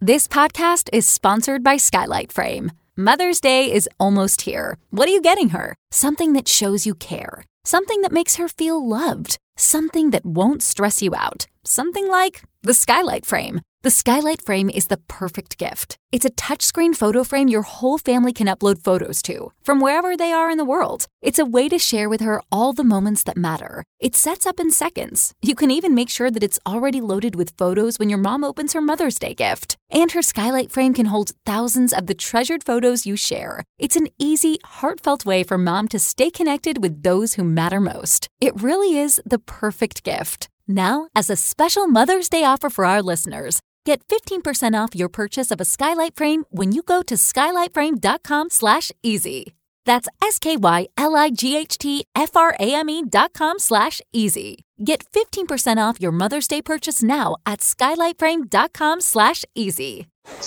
This podcast is sponsored by Skylight Frame. Mother's Day is almost here. What are you getting her? Something that shows you care. Something that makes her feel loved. Something that won't stress you out. Something like the Skylight Frame. The Skylight Frame is the perfect gift. It's a touchscreen photo frame your whole family can upload photos to, from wherever they are in the world. It's a way to share with her all the moments that matter. It sets up in seconds. You can even make sure that it's already loaded with photos when your mom opens her Mother's Day gift. And her Skylight Frame can hold thousands of the treasured photos you share. It's an easy, heartfelt way for mom to stay connected with those who matter most. It really is the perfect gift. Now, as a special Mother's Day offer for our listeners, get 15% off your purchase of a Skylight Frame when you go to skylightframe.com/easy. That's SKYLIGHTFRAME.com/easy. Get 15% off your Mother's Day purchase now at skylightframe.com/easy.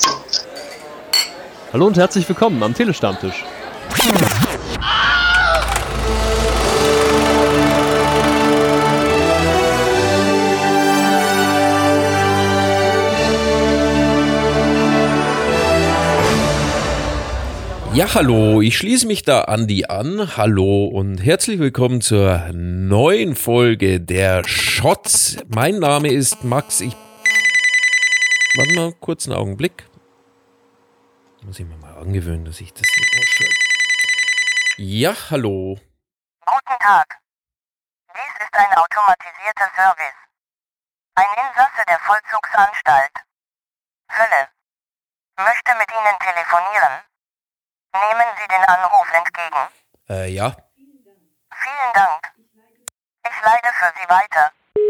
Hallo und herzlich willkommen am Telestammtisch. Ja, hallo, ich schließe mich da Andi an. Hallo und herzlich willkommen zur neuen Folge der Shots. Mein Name ist Max. Warte mal, kurz einen Augenblick. Muss ich mir mal angewöhnen, dass ich das nicht ausschalte. Ja, hallo. Guten Tag. Dies ist ein automatisierter Service. Ein Insasse der Vollzugsanstalt. Fülle. Möchte mit Ihnen telefonieren. Nehmen Sie den Anruf entgegen. Ja. Vielen Dank. Ich leite für Sie weiter.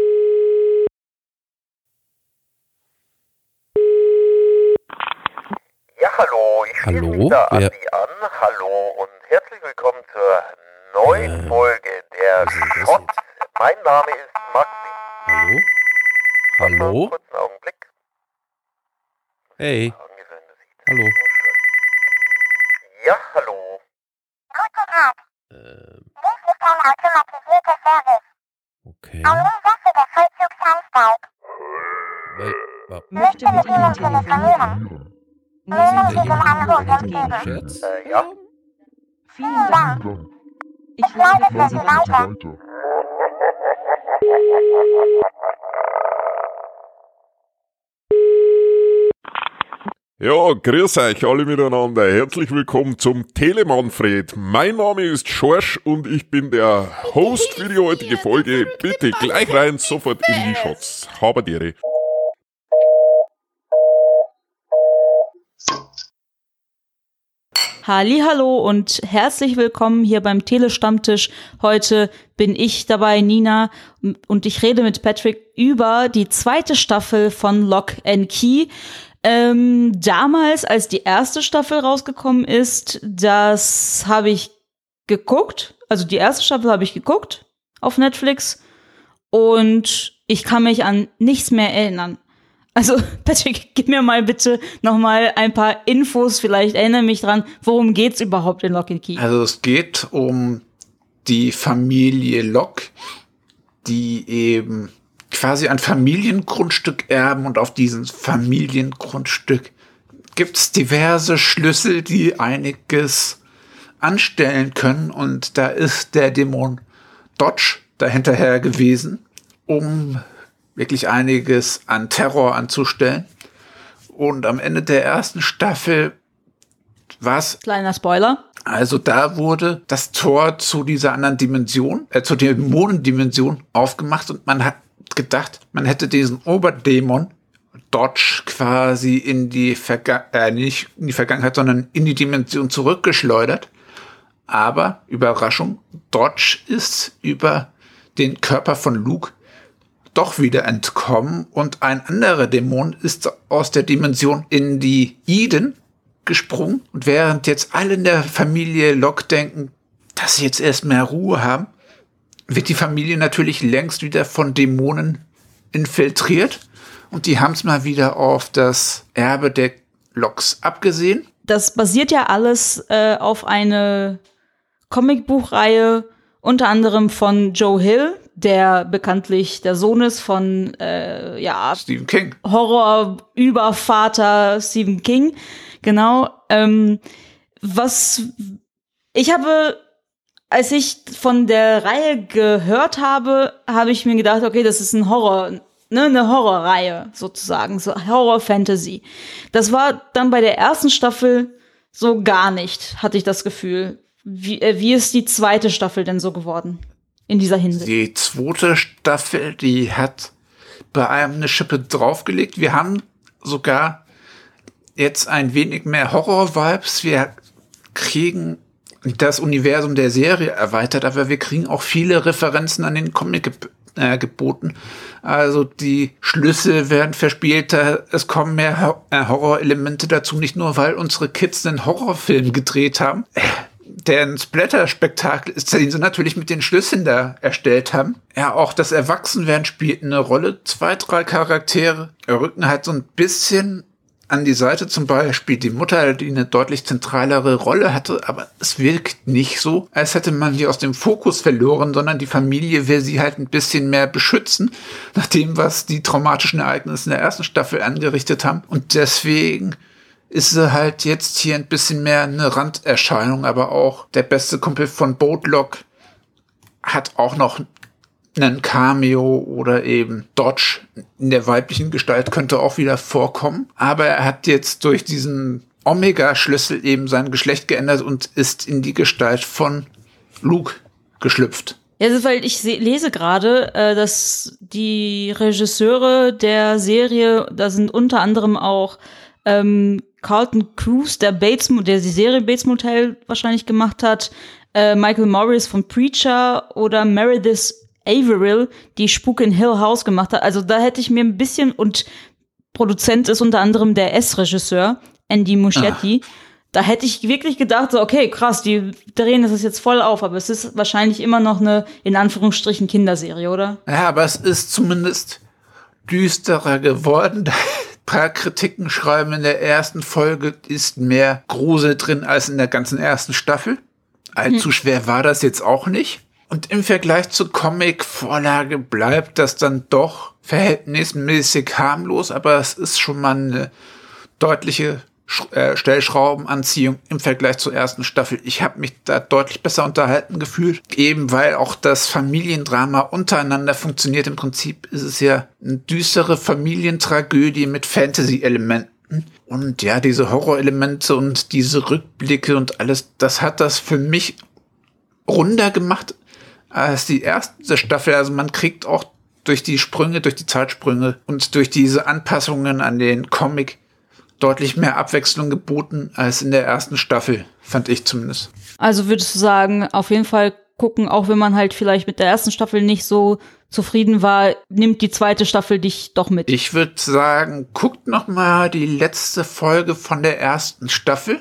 Ja, hallo. Ich schließe mich da an Sie an. Hallo und herzlich willkommen zur neuen Folge der Shots. Mein Name ist Maxi. Hallo? Hallo? Kurz einen Augenblick. Hey. Hallo. Ja, hallo. Guten Tag. Dies ist ein automatisierter Service. Okay. Ein Insasse der Vollzugsanstalt. Möchte mit Ihnen telefonieren. Nehmen Sie den Anruf entgegen. Scherz? Ja. Vielen Dank. Ich leite für Sie weiter. Ja, grüß euch alle miteinander. Herzlich willkommen zum Telemanfred. Mein Name ist Schorsch und ich bin der Host für die heutige Folge. Bitte gleich rein, sofort in die Shots. Haberdere. Hallihallo und herzlich willkommen hier beim Telestammtisch. Heute bin ich dabei, Nina, und ich rede mit Patrick über die zweite Staffel von Lock & Key. Damals, als die erste Staffel rausgekommen ist, das habe ich geguckt. Also die erste Staffel habe ich geguckt auf Netflix und ich kann mich an nichts mehr erinnern. Also Patrick, gib mir mal bitte noch mal ein paar Infos, vielleicht erinnere mich dran, worum geht's überhaupt in Lock & Key? Also es geht um die Familie Locke, die eben quasi ein Familiengrundstück erben und auf diesem Familiengrundstück gibt es diverse Schlüssel, die einiges anstellen können und da ist der Dämon Dodge dahinterher gewesen, um wirklich einiges an Terror anzustellen. Und am Ende der ersten Staffel was? Kleiner Spoiler. Also da wurde das Tor zu dieser anderen Dimension, zur Dämonendimension aufgemacht und man hat gedacht, man hätte diesen Oberdämon Dodge quasi in die nicht in die Vergangenheit, sondern in die Dimension zurückgeschleudert. Aber, Überraschung, Dodge ist über den Körper von Luke doch wieder entkommen und ein anderer Dämon ist aus der Dimension in die Eden gesprungen. Und während jetzt alle in der Familie Locke denken, dass sie jetzt erst mehr Ruhe haben, wird die Familie natürlich längst wieder von Dämonen infiltriert und die haben es mal wieder auf das Erbe der Lockes abgesehen. Das basiert ja alles auf eine Comicbuchreihe, unter anderem von Joe Hill, der bekanntlich der Sohn ist von Stephen King. Horror-Übervater Stephen King. Genau. Als ich von der Reihe gehört habe, habe ich mir gedacht, okay, das ist ein Horror, ne, eine Horrorreihe sozusagen, so Horror-Fantasy. Das war dann bei der ersten Staffel so gar nicht, hatte ich das Gefühl. Wie ist die zweite Staffel denn so geworden in dieser Hinsicht? Die zweite Staffel, die hat bei einem eine Schippe draufgelegt. Wir haben sogar jetzt ein wenig mehr Horror-Vibes. Wir kriegen das Universum der Serie erweitert, aber wir kriegen auch viele Referenzen an den Comic geboten. Also die Schlüssel werden verspielter, es kommen mehr Horrorelemente dazu, nicht nur, weil unsere Kids einen Horrorfilm gedreht haben, der ein Splatter-Spektakel ist, den sie natürlich mit den Schlüsseln da erstellt haben. Ja, auch das Erwachsenwerden spielt eine Rolle. 2, 3 Charaktere rücken halt so ein bisschen an die Seite, zum Beispiel die Mutter, die eine deutlich zentralere Rolle hatte, aber es wirkt nicht so, als hätte man sie aus dem Fokus verloren, sondern die Familie will sie halt ein bisschen mehr beschützen, nach dem, was die traumatischen Ereignisse in der ersten Staffel angerichtet haben. Und deswegen ist sie halt jetzt hier ein bisschen mehr eine Randerscheinung, aber auch der beste Kumpel von Boatlock hat auch noch einen Cameo oder eben Dodge in der weiblichen Gestalt könnte auch wieder vorkommen. Aber er hat jetzt durch diesen Omega-Schlüssel eben sein Geschlecht geändert und ist in die Gestalt von Luke geschlüpft. Ja, das ist, weil ich lese gerade, dass die Regisseure der Serie, da sind unter anderem auch Carlton Cuse, der die Serie Bates Motel wahrscheinlich gemacht hat, Michael Morris von Preacher oder Meredith Averill, die Spuk in Hill House gemacht hat. Also da hätte ich mir ein bisschen, und Produzent ist unter anderem der S-Regisseur, Andy Muschietti. Da hätte ich wirklich gedacht, so, okay, krass, die drehen das jetzt voll auf, aber es ist wahrscheinlich immer noch eine, in Anführungsstrichen, Kinderserie, oder? Ja, aber es ist zumindest düsterer geworden. Ein paar Kritiken schreiben, in der ersten Folge ist mehr Grusel drin als in der ganzen ersten Staffel. Allzu schwer war das jetzt auch nicht. Und im Vergleich zur Comic-Vorlage bleibt das dann doch verhältnismäßig harmlos, aber es ist schon mal eine deutliche Stellschraubenanziehung im Vergleich zur ersten Staffel. Ich habe mich da deutlich besser unterhalten gefühlt, eben weil auch das Familiendrama untereinander funktioniert. Im Prinzip ist es ja eine düstere Familientragödie mit Fantasy-Elementen. Und ja, diese Horrorelemente und diese Rückblicke und alles, das hat das für mich runder gemacht als die erste Staffel. Also man kriegt auch durch die Sprünge, durch die Zeitsprünge und durch diese Anpassungen an den Comic deutlich mehr Abwechslung geboten als in der ersten Staffel, fand ich zumindest. Also würdest du sagen, auf jeden Fall gucken, auch wenn man halt vielleicht mit der ersten Staffel nicht so zufrieden war, nimmt die zweite Staffel dich doch mit? Ich würde sagen, guckt noch mal die letzte Folge von der ersten Staffel,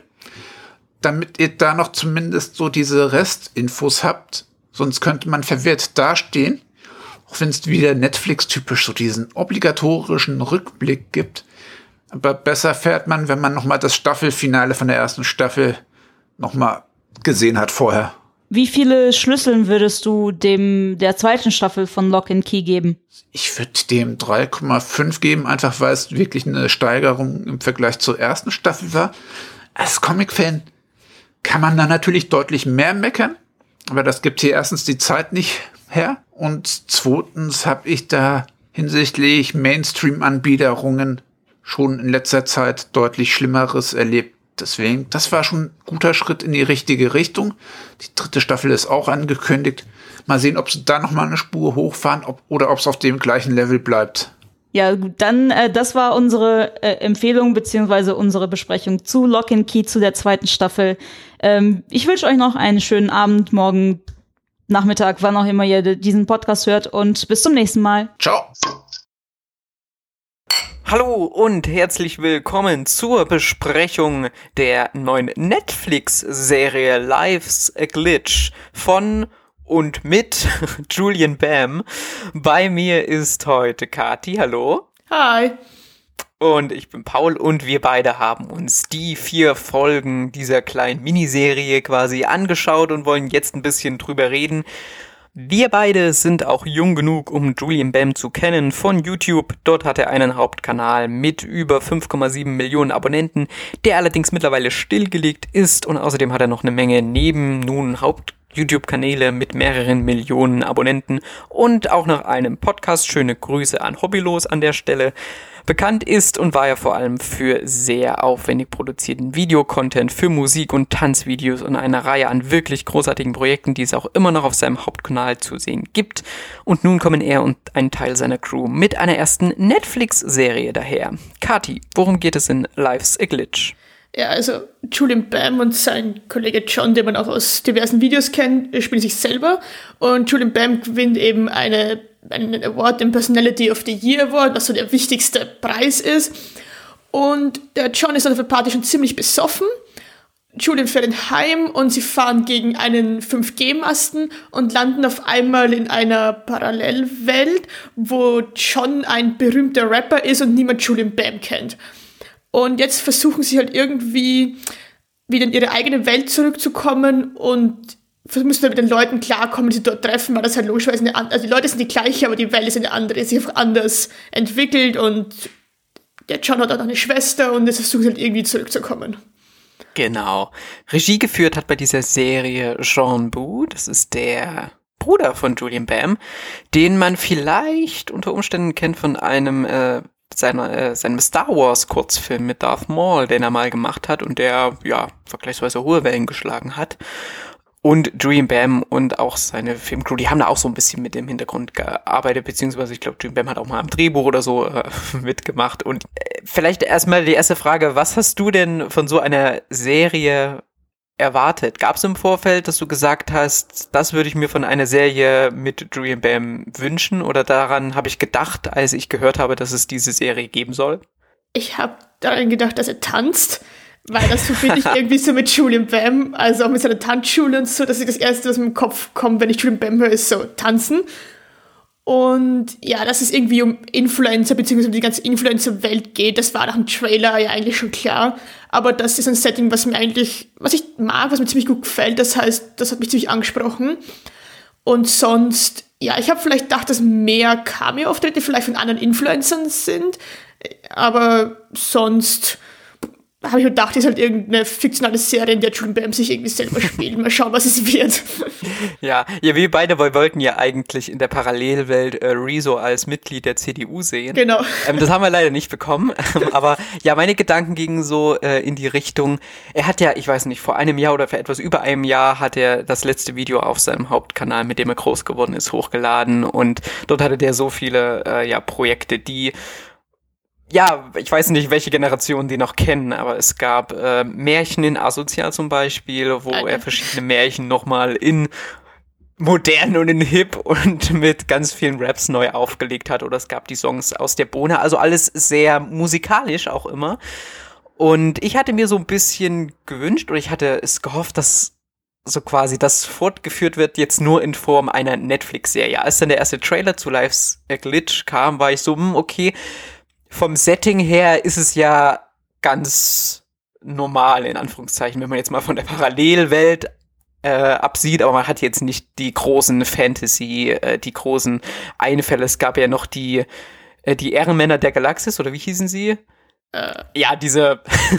damit ihr da noch zumindest so diese Restinfos habt. Sonst könnte man verwirrt dastehen. Auch wenn es wieder Netflix-typisch so diesen obligatorischen Rückblick gibt. Aber besser fährt man, wenn man noch mal das Staffelfinale von der ersten Staffel noch mal gesehen hat vorher. Wie viele Schlüsseln würdest du der zweiten Staffel von Lock and Key geben? Ich würde dem 3,5 geben, einfach weil es wirklich eine Steigerung im Vergleich zur ersten Staffel war. Als Comic-Fan kann man da natürlich deutlich mehr meckern, aber das gibt hier erstens die Zeit nicht her und zweitens habe ich da hinsichtlich Mainstream-Anbiederungen schon in letzter Zeit deutlich Schlimmeres erlebt. Deswegen, das war schon ein guter Schritt in die richtige Richtung. Die dritte Staffel ist auch angekündigt. Mal sehen, ob sie da noch mal eine Spur hochfahren oder ob es auf dem gleichen Level bleibt. Ja, gut, dann, das war unsere Empfehlung beziehungsweise unsere Besprechung zu Lock and Key, zu der zweiten Staffel. Ich wünsche euch noch einen schönen Abend, morgen, Nachmittag, wann auch immer ihr diesen Podcast hört und bis zum nächsten Mal. Ciao! Hallo und herzlich willkommen zur Besprechung der neuen Netflix-Serie Life's a Glitch von und mit Julian Bam. Bei mir ist heute Kati, hallo. Hi. Und ich bin Paul und wir beide haben uns die 4 Folgen dieser kleinen Miniserie quasi angeschaut und wollen jetzt ein bisschen drüber reden. Wir beide sind auch jung genug, um Julian Bam zu kennen von YouTube. Dort hat er einen Hauptkanal mit über 5,7 Millionen Abonnenten, der allerdings mittlerweile stillgelegt ist, und außerdem hat er noch eine Menge YouTube-Kanäle mit mehreren Millionen Abonnenten und auch noch einem Podcast. Schöne Grüße an Hobbylos an der Stelle. Bekannt ist und war er vor allem für sehr aufwendig produzierten Videocontent, für Musik- und Tanzvideos und eine Reihe an wirklich großartigen Projekten, die es auch immer noch auf seinem Hauptkanal zu sehen gibt. Und nun kommen er und ein Teil seiner Crew mit einer ersten Netflix-Serie daher. Kati, worum geht es in Life's a Glitch? Ja, also Julian Bam und sein Kollege John, den man auch aus diversen Videos kennt, spielen sich selber. Und Julian Bam gewinnt eben einen Award, den Personality of the Year Award, was so der wichtigste Preis ist. Und der John ist auf der Party schon ziemlich besoffen. Julian fährt ihn heim und sie fahren gegen einen 5G-Masten und landen auf einmal in einer Parallelwelt, wo John ein berühmter Rapper ist und niemand Julian Bam kennt. Und jetzt versuchen sie halt irgendwie wieder in ihre eigene Welt zurückzukommen und müssen halt mit den Leuten klarkommen, die sie dort treffen, weil das halt logischerweise also die Leute sind die gleiche, aber die Welt ist eine andere, ist sich einfach anders entwickelt, und der John hat auch noch eine Schwester und jetzt versuchen sie halt irgendwie zurückzukommen. Genau. Regie geführt hat bei dieser Serie Jean Bu, das ist der Bruder von Julian Bam, den man vielleicht unter Umständen kennt von einem seinem Star Wars Kurzfilm mit Darth Maul, den er mal gemacht hat und der, ja, vergleichsweise hohe Wellen geschlagen hat. Und Julian Bam und auch seine Filmcrew, die haben da auch so ein bisschen mit dem Hintergrund gearbeitet, beziehungsweise ich glaube, Julian Bam hat auch mal am Drehbuch oder so mitgemacht. Und vielleicht erstmal die erste Frage, was hast du denn von so einer Serie erwartet? Gab es im Vorfeld, dass du gesagt hast, das würde ich mir von einer Serie mit Julian Bam wünschen, oder daran habe ich gedacht, als ich gehört habe, dass es diese Serie geben soll? Ich habe daran gedacht, dass er tanzt, weil das verbinde ich irgendwie so mit Julian Bam, also auch mit seiner Tanzschule und so, dass das Erste, was mir im Kopf kommt, wenn ich Julian Bam höre, ist so tanzen. Und ja, dass es irgendwie um Influencer bzw. um die ganze Influencer-Welt geht, das war nach dem Trailer ja eigentlich schon klar. Aber das ist ein Setting, was ich mag, was mir ziemlich gut gefällt. Das heißt, das hat mich ziemlich angesprochen. Und sonst, ja, ich habe vielleicht gedacht, dass mehr Cameo-Auftritte vielleicht von anderen Influencern sind. Aber sonst habe ich mir gedacht, ist halt irgendeine fiktionale Serie, in der Julian Bam sich irgendwie selber spielt. Mal schauen, was es wird. Ja, wir beide wollten ja eigentlich in der Parallelwelt Rezo als Mitglied der CDU sehen. Genau. Das haben wir leider nicht bekommen. Aber ja, meine Gedanken gingen so in die Richtung, er hat ja, ich weiß nicht, vor einem Jahr oder für etwas über einem Jahr hat er das letzte Video auf seinem Hauptkanal, mit dem er groß geworden ist, hochgeladen. Und dort hatte der so viele Projekte, die, ja, ich weiß nicht, welche Generationen die noch kennen, aber es gab Märchen in Asozial zum Beispiel, wo er verschiedene Märchen nochmal in modern und in hip und mit ganz vielen Raps neu aufgelegt hat. Oder es gab die Songs aus der Bohne, also alles sehr musikalisch auch immer. Und ich hatte mir so ein bisschen gewünscht, oder ich hatte es gehofft, dass so quasi das fortgeführt wird, jetzt nur in Form einer Netflix-Serie. Als dann der erste Trailer zu Life's a Glitch kam, war ich so, okay, vom Setting her ist es ja ganz normal, in Anführungszeichen, wenn man jetzt mal von der Parallelwelt absieht, aber man hat jetzt nicht die großen Fantasy, die großen Einfälle. Es gab ja noch die Ehrenmänner der Galaxis, oder wie hießen sie? Ja, diese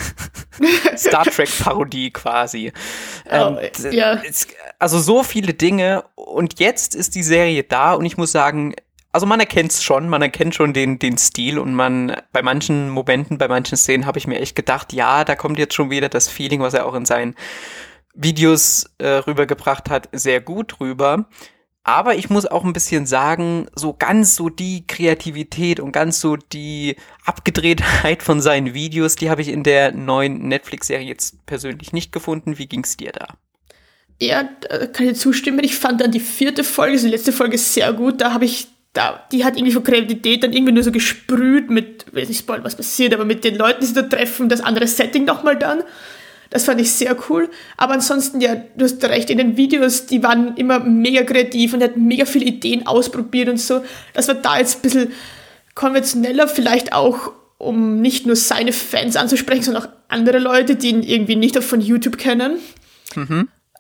Star Trek-Parodie quasi. Ja. Also so viele Dinge, und jetzt ist die Serie da, und ich muss sagen, also man erkennt's schon, man erkennt schon den Stil, und bei manchen Momenten, bei manchen Szenen habe ich mir echt gedacht, ja, da kommt jetzt schon wieder das Feeling, was er auch in seinen Videos rübergebracht hat, sehr gut rüber. Aber ich muss auch ein bisschen sagen, so ganz so die Kreativität und ganz so die Abgedrehtheit von seinen Videos, die habe ich in der neuen Netflix-Serie jetzt persönlich nicht gefunden. Wie ging's dir da? Ja, da kann ich zustimmen. Ich fand dann die 4. Folge, also die letzte Folge, sehr gut. Die hat irgendwie von Kreativität dann irgendwie nur so gesprüht mit, ich will nicht spoilern, was passiert, aber mit den Leuten, die sie da treffen, das andere Setting nochmal dann. Das fand ich sehr cool. Aber ansonsten, ja, du hast recht, in den Videos, die waren immer mega kreativ und hat mega viele Ideen ausprobiert und so. Das war da jetzt ein bisschen konventioneller, vielleicht auch, um nicht nur seine Fans anzusprechen, sondern auch andere Leute, die ihn irgendwie nicht von YouTube kennen. Mhm.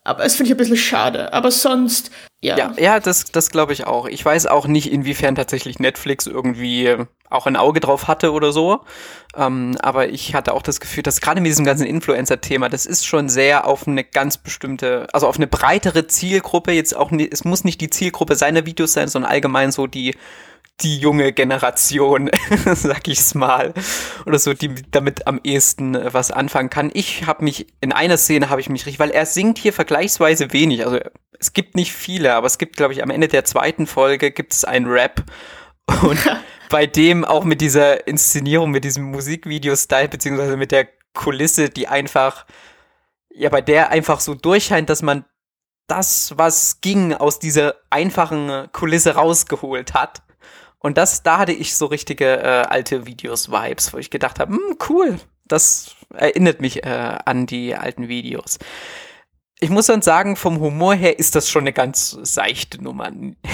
Aber das finde ich ein bisschen schade. Aber sonst, Ja, das glaube ich auch. Ich weiß auch nicht, inwiefern tatsächlich Netflix irgendwie auch ein Auge drauf hatte oder so. Aber ich hatte auch das Gefühl, dass gerade mit diesem ganzen Influencer-Thema, das ist schon sehr auf eine ganz bestimmte, also auf eine breitere Zielgruppe, jetzt auch nicht, es muss nicht die Zielgruppe seiner Videos sein, sondern allgemein so die junge Generation, sag ich's mal, oder so, die damit am ehesten was anfangen kann. In einer Szene habe ich mich richtig, weil er singt hier vergleichsweise wenig, also es gibt nicht viele, aber es gibt, glaube ich, am Ende der 2. Folge gibt es einen Rap und bei dem auch mit dieser Inszenierung, mit diesem Musikvideo-Style, beziehungsweise mit der Kulisse, die einfach, ja, bei der einfach so durchscheint, dass man das, was ging, aus dieser einfachen Kulisse rausgeholt hat. Und da hatte ich so richtige alte Videos-Vibes, wo ich gedacht habe, cool, das erinnert mich an die alten Videos. Ich muss dann sagen, vom Humor her ist das schon eine ganz seichte Nummer.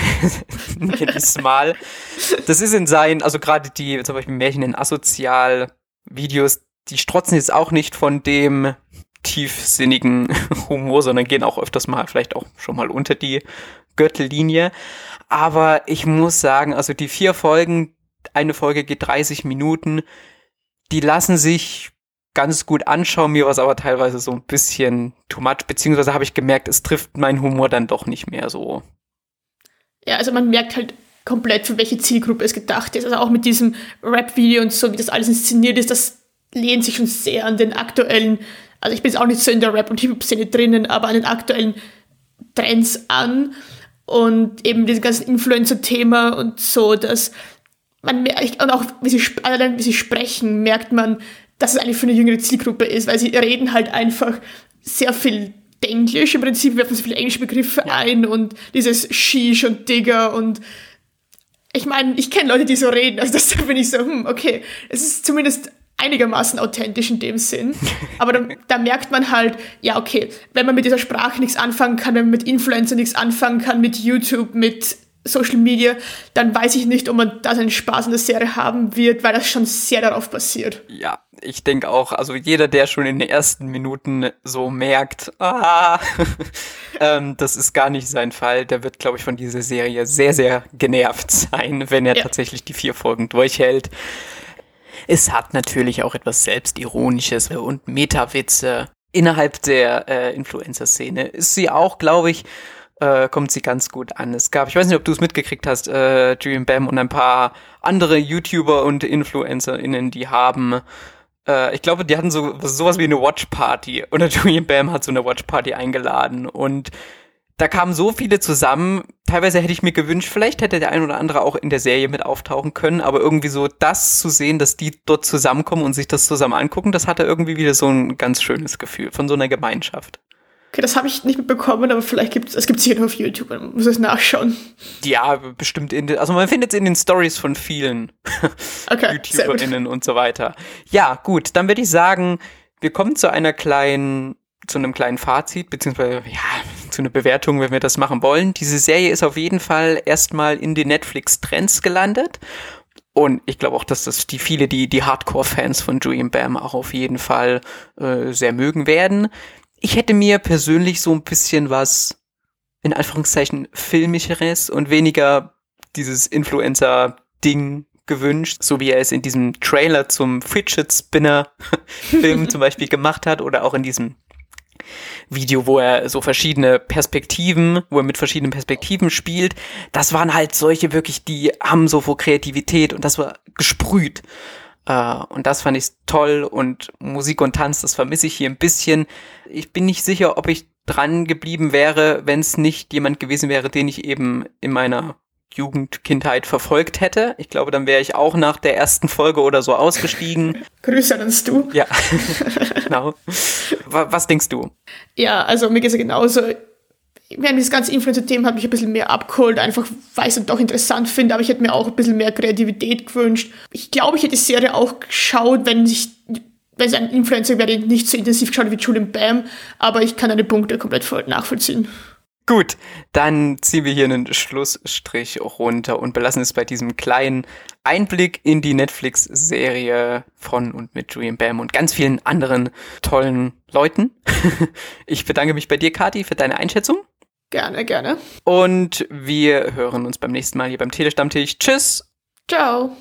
Jedes Mal. Das ist in seinen, also gerade die, zum Beispiel Märchen in Asozial-Videos, die strotzen jetzt auch nicht von dem tiefsinnigen Humor, sondern gehen auch öfters mal, vielleicht auch schon mal unter die Gürtellinie. Aber ich muss sagen, also die 4 Folgen, eine Folge geht 30 Minuten, die lassen sich ganz gut anschauen. Mir war es aber teilweise so ein bisschen too much, beziehungsweise habe ich gemerkt, es trifft meinen Humor dann doch nicht mehr so. Ja, also man merkt halt komplett, für welche Zielgruppe es gedacht ist. Also auch mit diesem Rap-Video und so, wie das alles inszeniert ist, das lehnt sich schon sehr an den aktuellen, also ich bin jetzt auch nicht so in der Rap- und Hip-Hop-Szene drinnen, aber an den aktuellen Trends an. Und eben dieses ganze Influencer-Thema und so, dass man merkt, und auch wie sie sprechen, merkt man, dass es eigentlich für eine jüngere Zielgruppe ist, weil sie reden halt einfach sehr viel Englisch, im Prinzip werfen sie viele englische Begriffe ein und dieses Sheesh und Digger und ich meine, ich kenne Leute, die so reden, also deshalb bin ich so, okay, es ist zumindest einigermaßen authentisch in dem Sinn, aber da merkt man halt, ja okay, wenn man mit dieser Sprache nichts anfangen kann, wenn man mit Influencer nichts anfangen kann, mit YouTube, mit Social Media, dann weiß ich nicht, ob man da seinen Spaß in der Serie haben wird, weil das schon sehr darauf basiert. Ja, ich denke auch, also jeder, der schon in den ersten Minuten so merkt, das ist gar nicht sein Fall, der wird, glaube ich, von dieser Serie sehr, sehr genervt sein, wenn er tatsächlich die 4 Folgen durchhält. Es hat natürlich auch etwas Selbstironisches und Meta-Witze. Innerhalb der Influencer-Szene ist sie auch, glaube ich, kommt sie ganz gut an. Es gab, ich weiß nicht, ob du es mitgekriegt hast, Julian Bam und ein paar andere YouTuber und InfluencerInnen, die haben, ich glaube, die hatten sowas wie eine Watch-Party. Oder Julian Bam hat so eine Watch-Party eingeladen und da kamen so viele zusammen. Teilweise hätte ich mir gewünscht, vielleicht hätte der ein oder andere auch in der Serie mit auftauchen können, aber irgendwie so das zu sehen, dass die dort zusammenkommen und sich das zusammen angucken, das hatte irgendwie wieder so ein ganz schönes Gefühl von so einer Gemeinschaft. Okay, das habe ich nicht mitbekommen, aber vielleicht gibt es sicher noch auf YouTube, man muss es nachschauen. Ja, bestimmt also man findet es in den Stories von vielen YouTuberInnen und so weiter. Ja, gut, dann würde ich sagen, wir kommen zu einem kleinen Fazit, beziehungsweise, zu einer Bewertung, wenn wir das machen wollen. Diese Serie ist auf jeden Fall erstmal in den Netflix-Trends gelandet. Und ich glaube auch, dass das die Hardcore-Fans von Julian Bam auch auf jeden Fall sehr mögen werden. Ich hätte mir persönlich so ein bisschen was, in Anführungszeichen, Filmischeres und weniger dieses Influencer-Ding gewünscht, so wie er es in diesem Trailer zum Fidget Spinner-Film zum Beispiel gemacht hat oder auch in diesem Video, wo er mit verschiedenen Perspektiven spielt. Das waren halt solche wirklich, die haben so vor Kreativität und das war gesprüht. Und das fand ich toll und Musik und Tanz, das vermisse ich hier ein bisschen. Ich bin nicht sicher, ob ich dran geblieben wäre, wenn es nicht jemand gewesen wäre, den ich eben in meiner Kindheit verfolgt hätte. Ich glaube, dann wäre ich auch nach der ersten Folge oder so ausgestiegen. Grüße an du. Ja, genau. Was denkst du? Ja, also mir geht's ja genauso. Ich meine, dieses ganze Influencer-Thema hat mich ein bisschen mehr abgeholt, einfach weil ich es doch interessant finde, aber ich hätte mir auch ein bisschen mehr Kreativität gewünscht. Ich glaube, ich hätte die Serie auch geschaut, wenn es ein Influencer wäre, nicht so intensiv geschaut wie Julian Bam, aber ich kann deine Punkte komplett nachvollziehen. Gut, dann ziehen wir hier einen Schlussstrich runter und belassen es bei diesem kleinen Einblick in die Netflix-Serie von und mit Julian Bam und ganz vielen anderen tollen Leuten. Ich bedanke mich bei dir, Kathi, für deine Einschätzung. Gerne, gerne. Und wir hören uns beim nächsten Mal hier beim Telestammtisch. Tschüss. Ciao.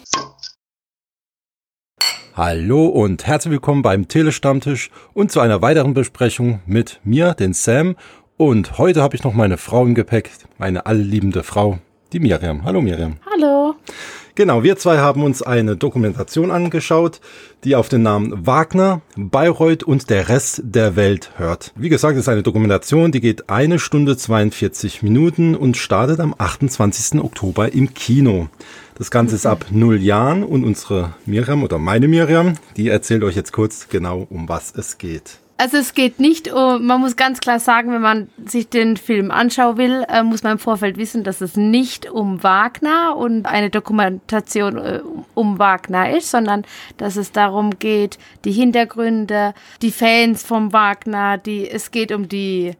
Hallo und herzlich willkommen beim Telestammtisch und zu einer weiteren Besprechung mit mir, den Sam. Und heute habe ich noch meine Frau im Gepäck, meine allliebende Frau, die Miriam. Hallo Miriam. Hallo. Genau, wir zwei haben uns eine Dokumentation angeschaut, die auf den Namen Wagner, Bayreuth und der Rest der Welt hört. Wie gesagt, es ist eine Dokumentation, die geht 1 Stunde 42 Minuten und startet am 28. Oktober im Kino. Das Ganze ist ab 0 Jahren und unsere Miriam oder meine Miriam, die erzählt euch jetzt kurz genau, um was es geht. Also es geht nicht um, man muss ganz klar sagen, wenn man sich den Film anschauen will, muss man im Vorfeld wissen, dass es nicht um Wagner und eine Dokumentation um Wagner ist, sondern dass es darum geht, die Hintergründe, die Fans vom Wagner, es geht um die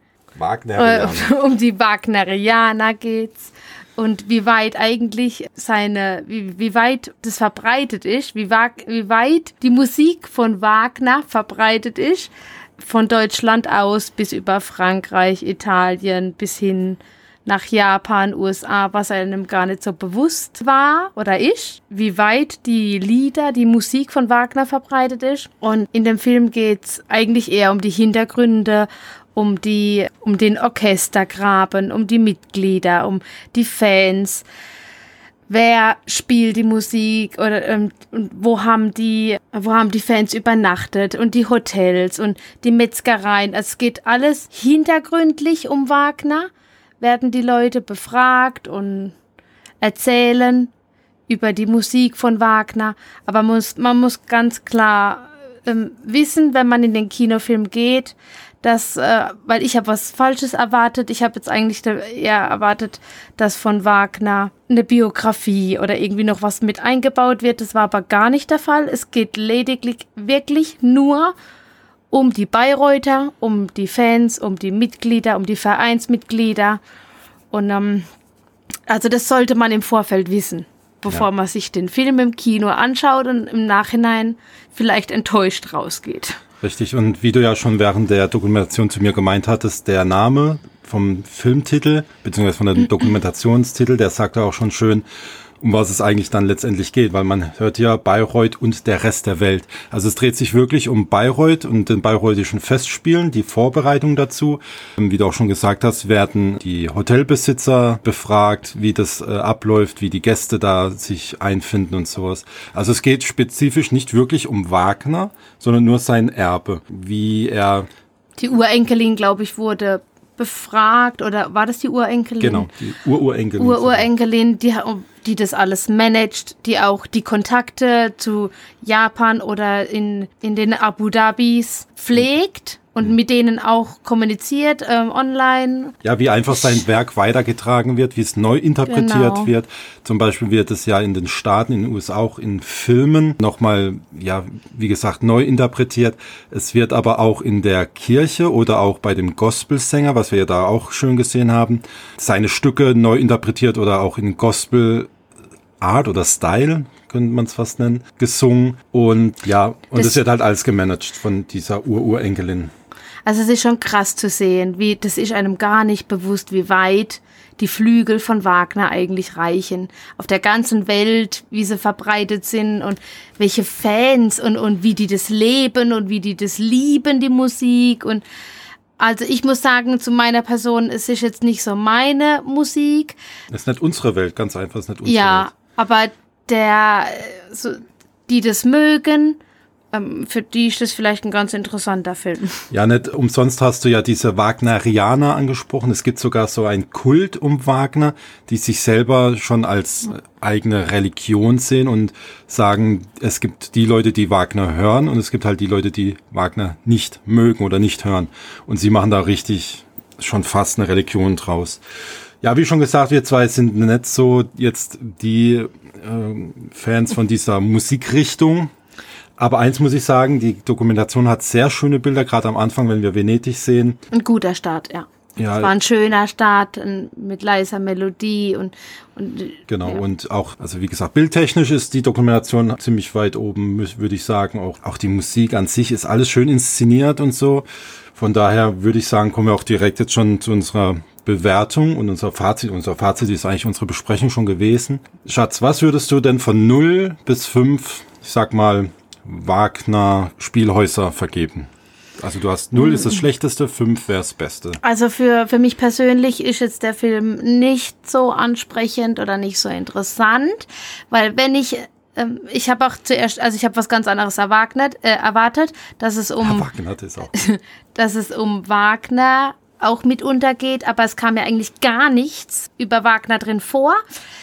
Wagnerianer geht's. Und wie weit eigentlich wie weit das verbreitet ist, wie weit die Musik von Wagner verbreitet ist, von Deutschland aus bis über Frankreich, Italien, bis hin nach Japan, USA, was einem gar nicht so bewusst war oder ist, wie weit die Lieder, die Musik von Wagner verbreitet ist. Und in dem Film geht's eigentlich eher um die Hintergründe, um den Orchestergraben, um die Mitglieder, um die Fans. Wer spielt die Musik oder und wo haben die Fans übernachtet und die Hotels und die Metzgereien. Also es geht alles hintergründlich um Wagner, werden die Leute befragt und erzählen über die Musik von Wagner. Aber man muss ganz klar wissen, wenn man in den Kinofilm geht, dass, weil ich habe was Falsches erwartet. Ich habe jetzt eigentlich eher erwartet, dass von Wagner eine Biografie oder irgendwie noch was mit eingebaut wird. Das war aber gar nicht der Fall. Es geht lediglich wirklich nur um die Bayreuther, um die Fans, um die Mitglieder, um die Vereinsmitglieder. Und also das sollte man im Vorfeld wissen, bevor man sich den Film im Kino anschaut und im Nachhinein vielleicht enttäuscht rausgeht. Richtig, und wie du ja schon während der Dokumentation zu mir gemeint hattest, der Name vom Filmtitel, beziehungsweise von dem Dokumentationstitel, der sagt ja auch schon schön, um was es eigentlich dann letztendlich geht, weil man hört ja Bayreuth und der Rest der Welt. Also es dreht sich wirklich um Bayreuth und den bayreutischen Festspielen, die Vorbereitung dazu. Wie du auch schon gesagt hast, werden die Hotelbesitzer befragt, wie das abläuft, wie die Gäste da sich einfinden und sowas. Also es geht spezifisch nicht wirklich um Wagner, sondern nur sein Erbe, wie er... Die Urenkelin, glaube ich, wurde befragt, oder war das die Urenkelin? Genau, die Urenkelin. Urenkelin, die das alles managt, die auch die Kontakte zu Japan oder in den Abu Dhabis pflegt und mit denen auch kommuniziert online. Ja, wie einfach sein Werk weitergetragen wird, wie es neu interpretiert wird. Zum Beispiel wird es ja in den Staaten, in den USA auch in Filmen nochmal, ja, wie gesagt, neu interpretiert. Es wird aber auch in der Kirche oder auch bei dem Gospelsänger, was wir ja da auch schön gesehen haben, seine Stücke neu interpretiert oder auch in Gospel Art oder Style, könnte man es fast nennen, gesungen. Und ja, und es wird halt alles gemanagt von dieser Urenkelin. Also es ist schon krass zu sehen, das ist einem gar nicht bewusst, wie weit die Flügel von Wagner eigentlich reichen. Auf der ganzen Welt, wie sie verbreitet sind und welche Fans und wie die das leben und wie die das lieben, die Musik. Und also ich muss sagen, zu meiner Person, es ist jetzt nicht so meine Musik. Das ist nicht unsere Welt, ganz einfach, es ist nicht unsere Welt. Ja, aber die das mögen, für die ist das vielleicht ein ganz interessanter Film. Ja, nicht umsonst hast du ja diese Wagnerianer angesprochen. Es gibt sogar so einen Kult um Wagner, die sich selber schon als eigene Religion sehen und sagen, es gibt die Leute, die Wagner hören und es gibt halt die Leute, die Wagner nicht mögen oder nicht hören. Und sie machen da richtig schon fast eine Religion draus. Ja, wie schon gesagt, wir zwei sind nicht so jetzt die Fans von dieser Musikrichtung. Aber eins muss ich sagen, die Dokumentation hat sehr schöne Bilder, gerade am Anfang, wenn wir Venedig sehen. Ein guter Start, ja. Ja, es war ein schöner Start mit leiser Melodie und genau, ja. Und auch, also wie gesagt, bildtechnisch ist die Dokumentation ziemlich weit oben, würde ich sagen. Auch die Musik an sich ist alles schön inszeniert und so. Von daher würde ich sagen, kommen wir auch direkt jetzt schon zu unserer Bewertung und unser Fazit. Unser Fazit ist eigentlich unsere Besprechung schon gewesen. Schatz, was würdest du denn von 0 bis 5, ich sag mal, Wagner-Spielhäuser vergeben? Also du hast 0 ist das Schlechteste, 5 wäre das Beste. Also für mich persönlich ist jetzt der Film nicht so ansprechend oder nicht so interessant, weil wenn ich habe auch zuerst, also ich habe was ganz anderes erwartet, dass es dass es um Wagner auch mit untergeht, aber es kam ja eigentlich gar nichts über Wagner drin vor.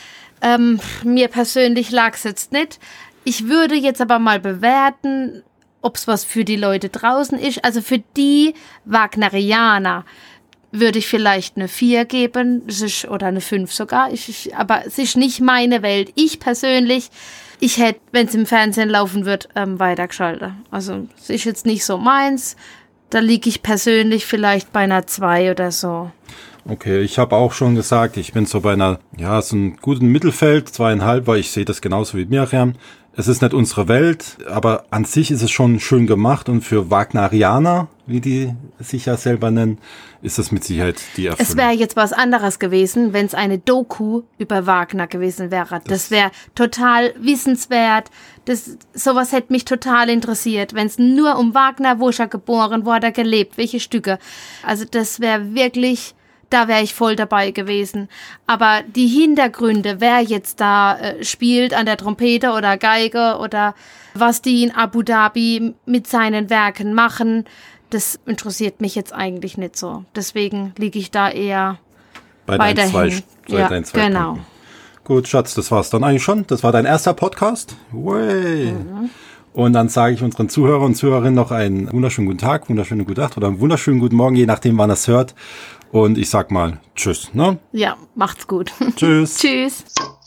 Mir persönlich lag es jetzt nicht. Ich würde jetzt aber mal bewerten, ob es was für die Leute draußen ist. Also für die Wagnerianer würde ich vielleicht eine 4 geben, oder eine 5 sogar. Aber es ist nicht meine Welt. Ich persönlich, ich hätte, wenn es im Fernsehen laufen wird, weitergeschaltet. Also es ist jetzt nicht so meins. Da liege ich persönlich vielleicht bei einer 2 oder so. Okay, ich habe auch schon gesagt, ich bin so bei einer, ja, so einem guten Mittelfeld, 2,5, weil ich sehe das genauso wie Miriam. Es ist nicht unsere Welt, aber an sich ist es schon schön gemacht und für Wagnerianer, wie die sich ja selber nennen, ist das mit Sicherheit die Erfüllung. Es wäre jetzt was anderes gewesen, wenn es eine Doku über Wagner gewesen wäre. Das wäre total wissenswert. Sowas hätte mich total interessiert, wenn es nur um Wagner, wo ist er geboren, wo hat er gelebt, welche Stücke. Also das wäre wirklich... Da wäre ich voll dabei gewesen. Aber die Hintergründe, wer jetzt da spielt an der Trompete oder Geige oder was die in Abu Dhabi mit seinen Werken machen, das interessiert mich jetzt eigentlich nicht so. Deswegen liege ich da eher bei der Ja, genau. Punkten. Gut, Schatz, das war's dann eigentlich schon. Das war dein erster Podcast. Way. Mhm. Und dann sage ich unseren Zuhörern und Zuhörerinnen noch einen wunderschönen guten Tag, wunderschönen guten Nacht oder einen wunderschönen guten Morgen, je nachdem, wann ihr es hört. Und ich sag mal tschüss, ne? Ja, macht's gut. Tschüss. Tschüss.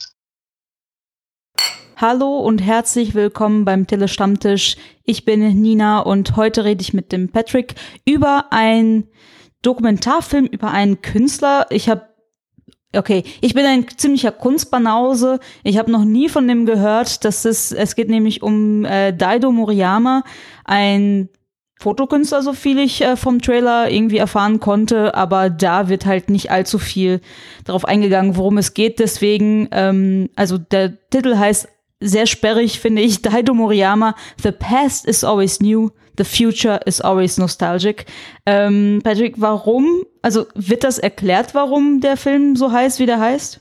Hallo und herzlich willkommen beim Telestammtisch. Ich bin Nina und heute rede ich mit dem Patrick über einen Dokumentarfilm, über einen Künstler. Ich bin ein ziemlicher Kunstbanause. Ich habe noch nie von dem gehört. Es geht nämlich um Daido Moriyama, ein Fotokünstler, so viel ich vom Trailer irgendwie erfahren konnte, aber da wird halt nicht allzu viel darauf eingegangen, worum es geht. Deswegen, also der Titel heißt sehr sperrig, finde ich, Daido Moriyama, The Past is always new, the future is always nostalgic. Patrick, warum? Also wird das erklärt, warum der Film so heißt, wie der heißt?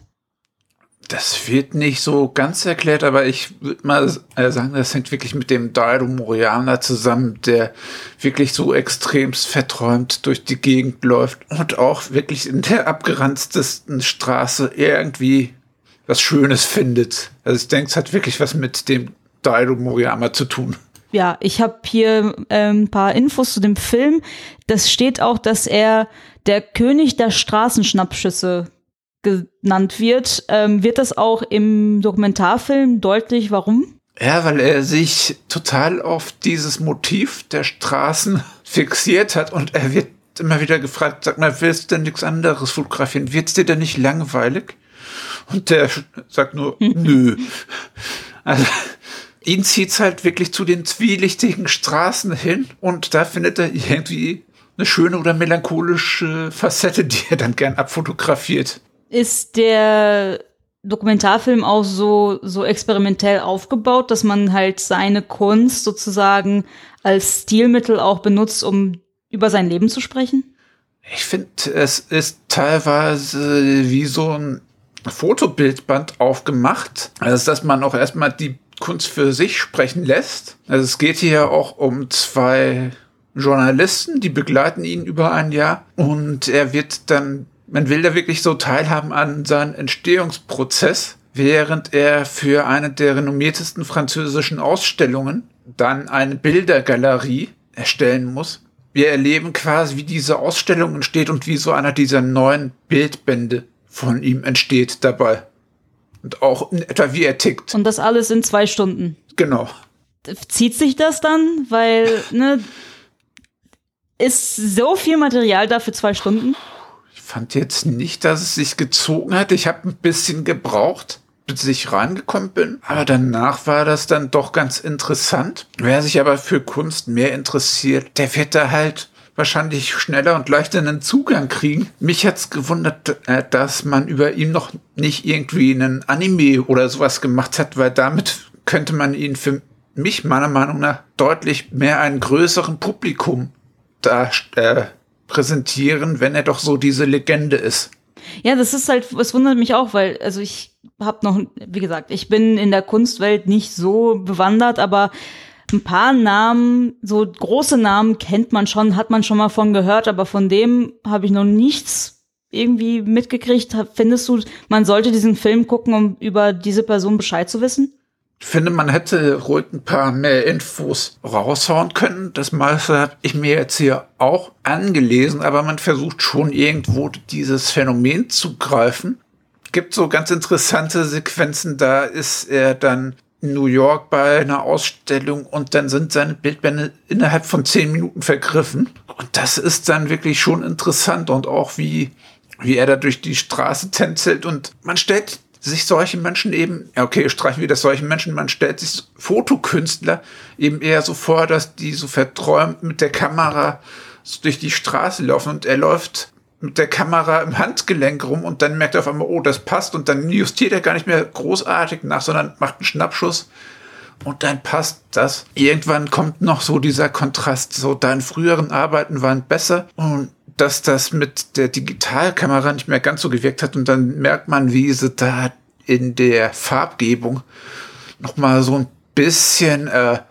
Das wird nicht so ganz erklärt, aber ich würde mal sagen, das hängt wirklich mit dem Daido Moriyama zusammen, der wirklich so extremst verträumt durch die Gegend läuft und auch wirklich in der abgeranztesten Straße irgendwie was Schönes findet. Also ich denke, es hat wirklich was mit dem Daido Moriyama zu tun. Ja, ich habe hier ein paar Infos zu dem Film. Das steht auch, dass er der König der Straßenschnappschüsse genannt wird. Wird das auch im Dokumentarfilm deutlich, warum? Ja, weil er sich total auf dieses Motiv der Straßen fixiert hat und er wird immer wieder gefragt, sag mal, willst du denn nichts anderes fotografieren? Wird's dir denn nicht langweilig? Und der sagt nur, nö. Also ihn zieht's halt wirklich zu den zwielichtigen Straßen hin und da findet er irgendwie eine schöne oder melancholische Facette, die er dann gern abfotografiert. Ist der Dokumentarfilm auch so experimentell aufgebaut, dass man halt seine Kunst sozusagen als Stilmittel auch benutzt, um über sein Leben zu sprechen? Ich finde, es ist teilweise wie so ein Fotobildband aufgemacht. Also, dass man auch erstmal die Kunst für sich sprechen lässt. Also es geht hier auch um 2 Journalisten, die begleiten ihn über ein Jahr und man will da wirklich so teilhaben an seinem Entstehungsprozess, während er für eine der renommiertesten französischen Ausstellungen dann eine Bildergalerie erstellen muss. Wir erleben quasi, wie diese Ausstellung entsteht und wie so einer dieser neuen Bildbände von ihm entsteht dabei. Und auch in etwa wie er tickt. Und das alles in 2 Stunden. Genau. Zieht sich das dann? Weil, ist so viel Material da für 2 Stunden? Ich fand jetzt nicht, dass es sich gezogen hat. Ich habe ein bisschen gebraucht, bis ich reingekommen bin. Aber danach war das dann doch ganz interessant. Wer sich aber für Kunst mehr interessiert, der wird da halt wahrscheinlich schneller und leichter einen Zugang kriegen. Mich hat's gewundert, dass man über ihn noch nicht irgendwie einen Anime oder sowas gemacht hat, weil damit könnte man ihn für mich meiner Meinung nach deutlich mehr einem größeren Publikum präsentieren, wenn er doch so diese Legende ist. Ja, das ist halt, es wundert mich auch, weil, also ich habe noch, wie gesagt, ich bin in der Kunstwelt nicht so bewandert, aber ein paar Namen, so große Namen kennt man schon, hat man schon mal von gehört, aber von dem habe ich noch nichts irgendwie mitgekriegt. Findest du, man sollte diesen Film gucken, um über diese Person Bescheid zu wissen? Ich finde, man hätte ruhig ein paar mehr Infos raushauen können. Das meiste habe ich mir jetzt hier auch angelesen, aber man versucht schon irgendwo dieses Phänomen zu greifen. Gibt so ganz interessante Sequenzen, da ist er dann in New York bei einer Ausstellung und dann sind seine Bildbände innerhalb von 10 Minuten vergriffen. Und das ist dann wirklich schon interessant und auch wie er da durch die Straße tänzelt und man stellt sich solche Menschen eben, streichen wir das solche Menschen, man stellt sich Fotokünstler eben eher so vor, dass die so verträumt mit der Kamera so durch die Straße laufen und er läuft mit der Kamera im Handgelenk rum und dann merkt er auf einmal, oh, das passt und dann justiert er gar nicht mehr großartig nach, sondern macht einen Schnappschuss und dann passt das. Irgendwann kommt noch so dieser Kontrast, so deine früheren Arbeiten waren besser und dass das mit der Digitalkamera nicht mehr ganz so gewirkt hat und dann merkt man, wie sie da in der Farbgebung nochmal so ein bisschen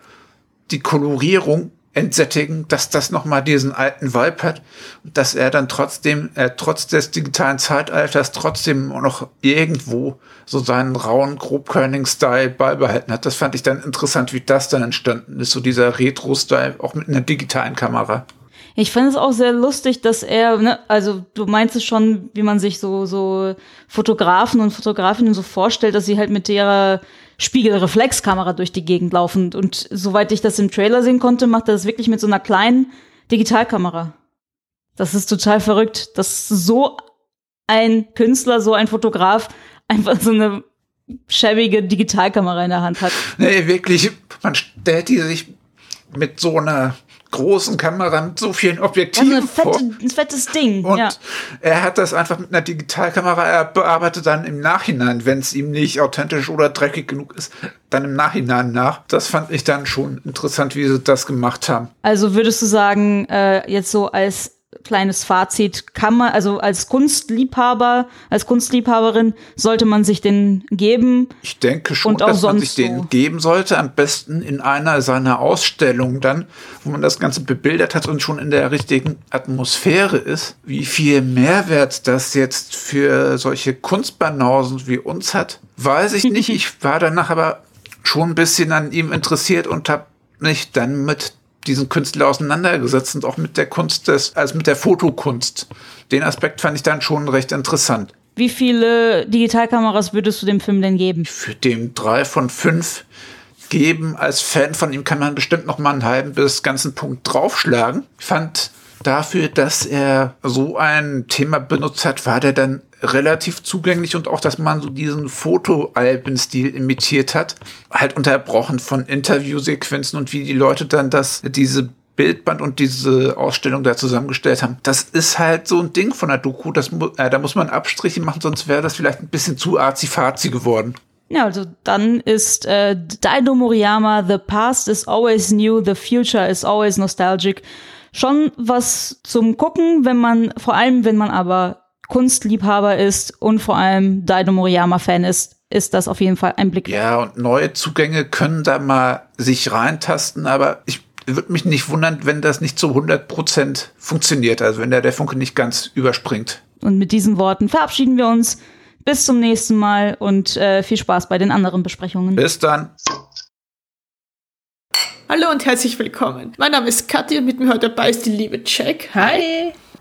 die Kolorierung entsättigen, dass das nochmal diesen alten Vibe hat und dass er dann trotzdem, trotz des digitalen Zeitalters, trotzdem noch irgendwo so seinen rauen, grobkörnigen Style beibehalten hat. Das fand ich dann interessant, wie das dann entstanden ist, so dieser Retro-Style, auch mit einer digitalen Kamera. Ich fand es auch sehr lustig, dass er, ne, also du meinst es schon, wie man sich so Fotografen und Fotografinnen so vorstellt, dass sie halt mit ihrer Spiegelreflexkamera durch die Gegend laufen. Und soweit ich das im Trailer sehen konnte, macht er das wirklich mit so einer kleinen Digitalkamera. Das ist total verrückt, dass so ein Künstler, so ein Fotograf einfach so eine schäbige Digitalkamera in der Hand hat. Nee, wirklich, man stellt die sich mit so einer großen Kamera mit so vielen Objektiven vor. Ein fettes Ding, und ja. Er hat das einfach mit einer Digitalkamera, er bearbeitet dann im Nachhinein, wenn es ihm nicht authentisch oder dreckig genug ist, dann im Nachhinein nach. Das fand ich dann schon interessant, wie sie das gemacht haben. Also würdest du sagen, jetzt so als kleines Fazit, kann man, also als Kunstliebhaber, als Kunstliebhaberin sollte man sich den geben? Ich denke schon, dass man sich den geben sollte, am besten in einer seiner Ausstellungen dann, wo man das Ganze bebildert hat und schon in der richtigen Atmosphäre ist. Wie viel Mehrwert das jetzt für solche Kunstbanausen wie uns hat, weiß ich nicht. Ich war danach aber schon ein bisschen an ihm interessiert und habe mich dann mit diesen Künstler auseinandergesetzt und auch mit der Kunst also mit der Fotokunst. Den Aspekt fand ich dann schon recht interessant. Wie viele Digitalkameras würdest du dem Film denn geben? Ich würde dem 3 von 5 geben. Als Fan von ihm kann man bestimmt noch mal einen halben bis ganzen Punkt draufschlagen. Ich fand dafür, dass er so ein Thema benutzt hat, war der dann relativ zugänglich und auch, dass man so diesen Fotoalbenstil imitiert hat, halt unterbrochen von Interviewsequenzen und wie die Leute dann diese Bildband und diese Ausstellung da zusammengestellt haben. Das ist halt so ein Ding von der Doku, da muss man Abstriche machen, sonst wäre das vielleicht ein bisschen zu arzi-fazi geworden. Ja, also dann ist Daido Moriyama, The Past is always new, the future is always nostalgic. Schon was zum Gucken, wenn man aber Kunstliebhaber ist und vor allem Daido Moriyama-Fan ist das auf jeden Fall ein Blick. Ja, und neue Zugänge können da mal sich reintasten, aber ich würde mich nicht wundern, wenn das nicht zu 100% funktioniert, also wenn der Funke nicht ganz überspringt. Und mit diesen Worten verabschieden wir uns. Bis zum nächsten Mal und viel Spaß bei den anderen Besprechungen. Bis dann. Hallo und herzlich willkommen. Mein Name ist Kathi und mit mir heute dabei ist die liebe Jack. Hi.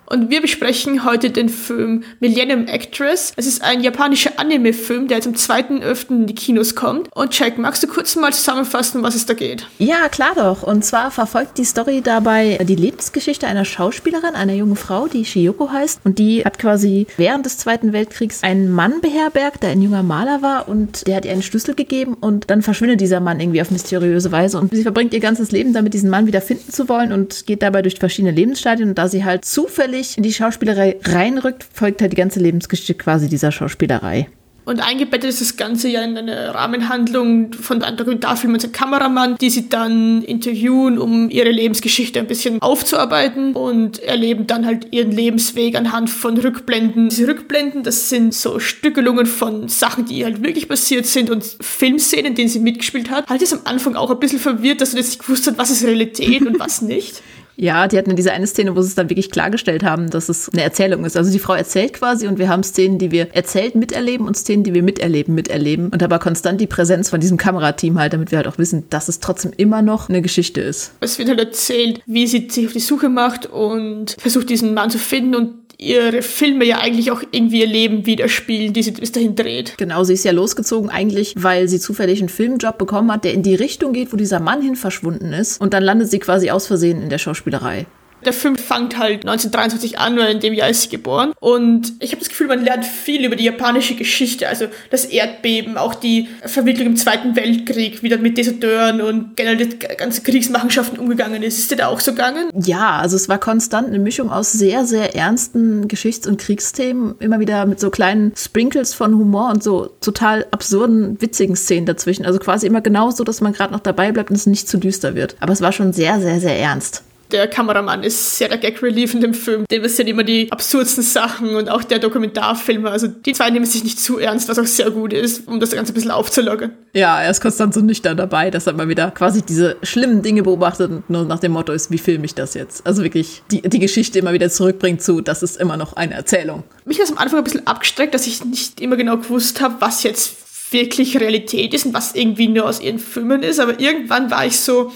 Und wir besprechen heute den Film Millennium Actress. Es ist ein japanischer Anime-Film, der jetzt am 2.11. in die Kinos kommt. Und Jack, magst du kurz mal zusammenfassen, um was es da geht? Ja, klar doch. Und zwar verfolgt die Story dabei die Lebensgeschichte einer Schauspielerin, einer jungen Frau, die Shiyoko heißt. Und die hat quasi während des Zweiten Weltkriegs einen Mann beherbergt, der ein junger Maler war. Und der hat ihr einen Schlüssel gegeben. Und dann verschwindet dieser Mann irgendwie auf mysteriöse Weise. Und sie verbringt ihr ganzes Leben damit, diesen Mann wieder finden zu wollen. Und geht dabei durch verschiedene Lebensstadien. Und da sie halt zufällig in die Schauspielerei reinrückt, folgt halt die ganze Lebensgeschichte quasi dieser Schauspielerei. Und eingebettet ist das Ganze ja in eine Rahmenhandlung von einem Dokumentarfilm und einem Kameramann, die sie dann interviewen, um ihre Lebensgeschichte ein bisschen aufzuarbeiten und erleben dann halt ihren Lebensweg anhand von Rückblenden. Diese Rückblenden, das sind so Stückelungen von Sachen, die halt wirklich passiert sind und Filmszenen, in denen sie mitgespielt hat. Halt ist am Anfang auch ein bisschen verwirrt, dass du jetzt nicht gewusst hast, was ist Realität und was nicht. Ja, die hatten diese eine Szene, wo sie es dann wirklich klargestellt haben, dass es eine Erzählung ist. Also die Frau erzählt quasi und wir haben Szenen, die wir erzählt miterleben und Szenen, die wir miterleben. Und aber konstant die Präsenz von diesem Kamerateam halt, damit wir halt auch wissen, dass es trotzdem immer noch eine Geschichte ist. Es wird halt erzählt, wie sie sich auf die Suche macht und versucht, diesen Mann zu finden und ihre Filme ja eigentlich auch irgendwie ihr Leben widerspiegeln, die sie bis dahin dreht. Genau, sie ist ja losgezogen eigentlich, weil sie zufällig einen Filmjob bekommen hat, der in die Richtung geht, wo dieser Mann hin verschwunden ist. Und dann landet sie quasi aus Versehen in der Schauspielerei. Der Film fängt halt 1923 an, weil in dem Jahr ist sie geboren. Und ich habe das Gefühl, man lernt viel über die japanische Geschichte, also das Erdbeben, auch die Verwicklung im Zweiten Weltkrieg, wie dann mit Deserteuren und generell die ganze Kriegsmachenschaften umgegangen ist. Ist dir da auch so gegangen? Ja, also es war konstant eine Mischung aus sehr, sehr ernsten Geschichts- und Kriegsthemen, immer wieder mit so kleinen Sprinkles von Humor und so total absurden, witzigen Szenen dazwischen. Also quasi immer genau so, dass man gerade noch dabei bleibt und es nicht zu düster wird. Aber es war schon sehr, sehr, sehr ernst. Der Kameramann ist sehr der Gag-Relief in dem Film. Dem sind immer die absurdsten Sachen und auch der Dokumentarfilm. Also die zwei nehmen sich nicht zu ernst, was auch sehr gut ist, um das Ganze ein bisschen aufzulockern. Ja, er ist konstant so nüchtern dabei, dass er mal wieder quasi diese schlimmen Dinge beobachtet und nur nach dem Motto ist, wie filme ich das jetzt? Also wirklich die Geschichte immer wieder zurückbringt zu, das ist immer noch eine Erzählung. Mich hat es am Anfang ein bisschen abgestreckt, dass ich nicht immer genau gewusst habe, was jetzt wirklich Realität ist und was irgendwie nur aus ihren Filmen ist. Aber irgendwann war ich so,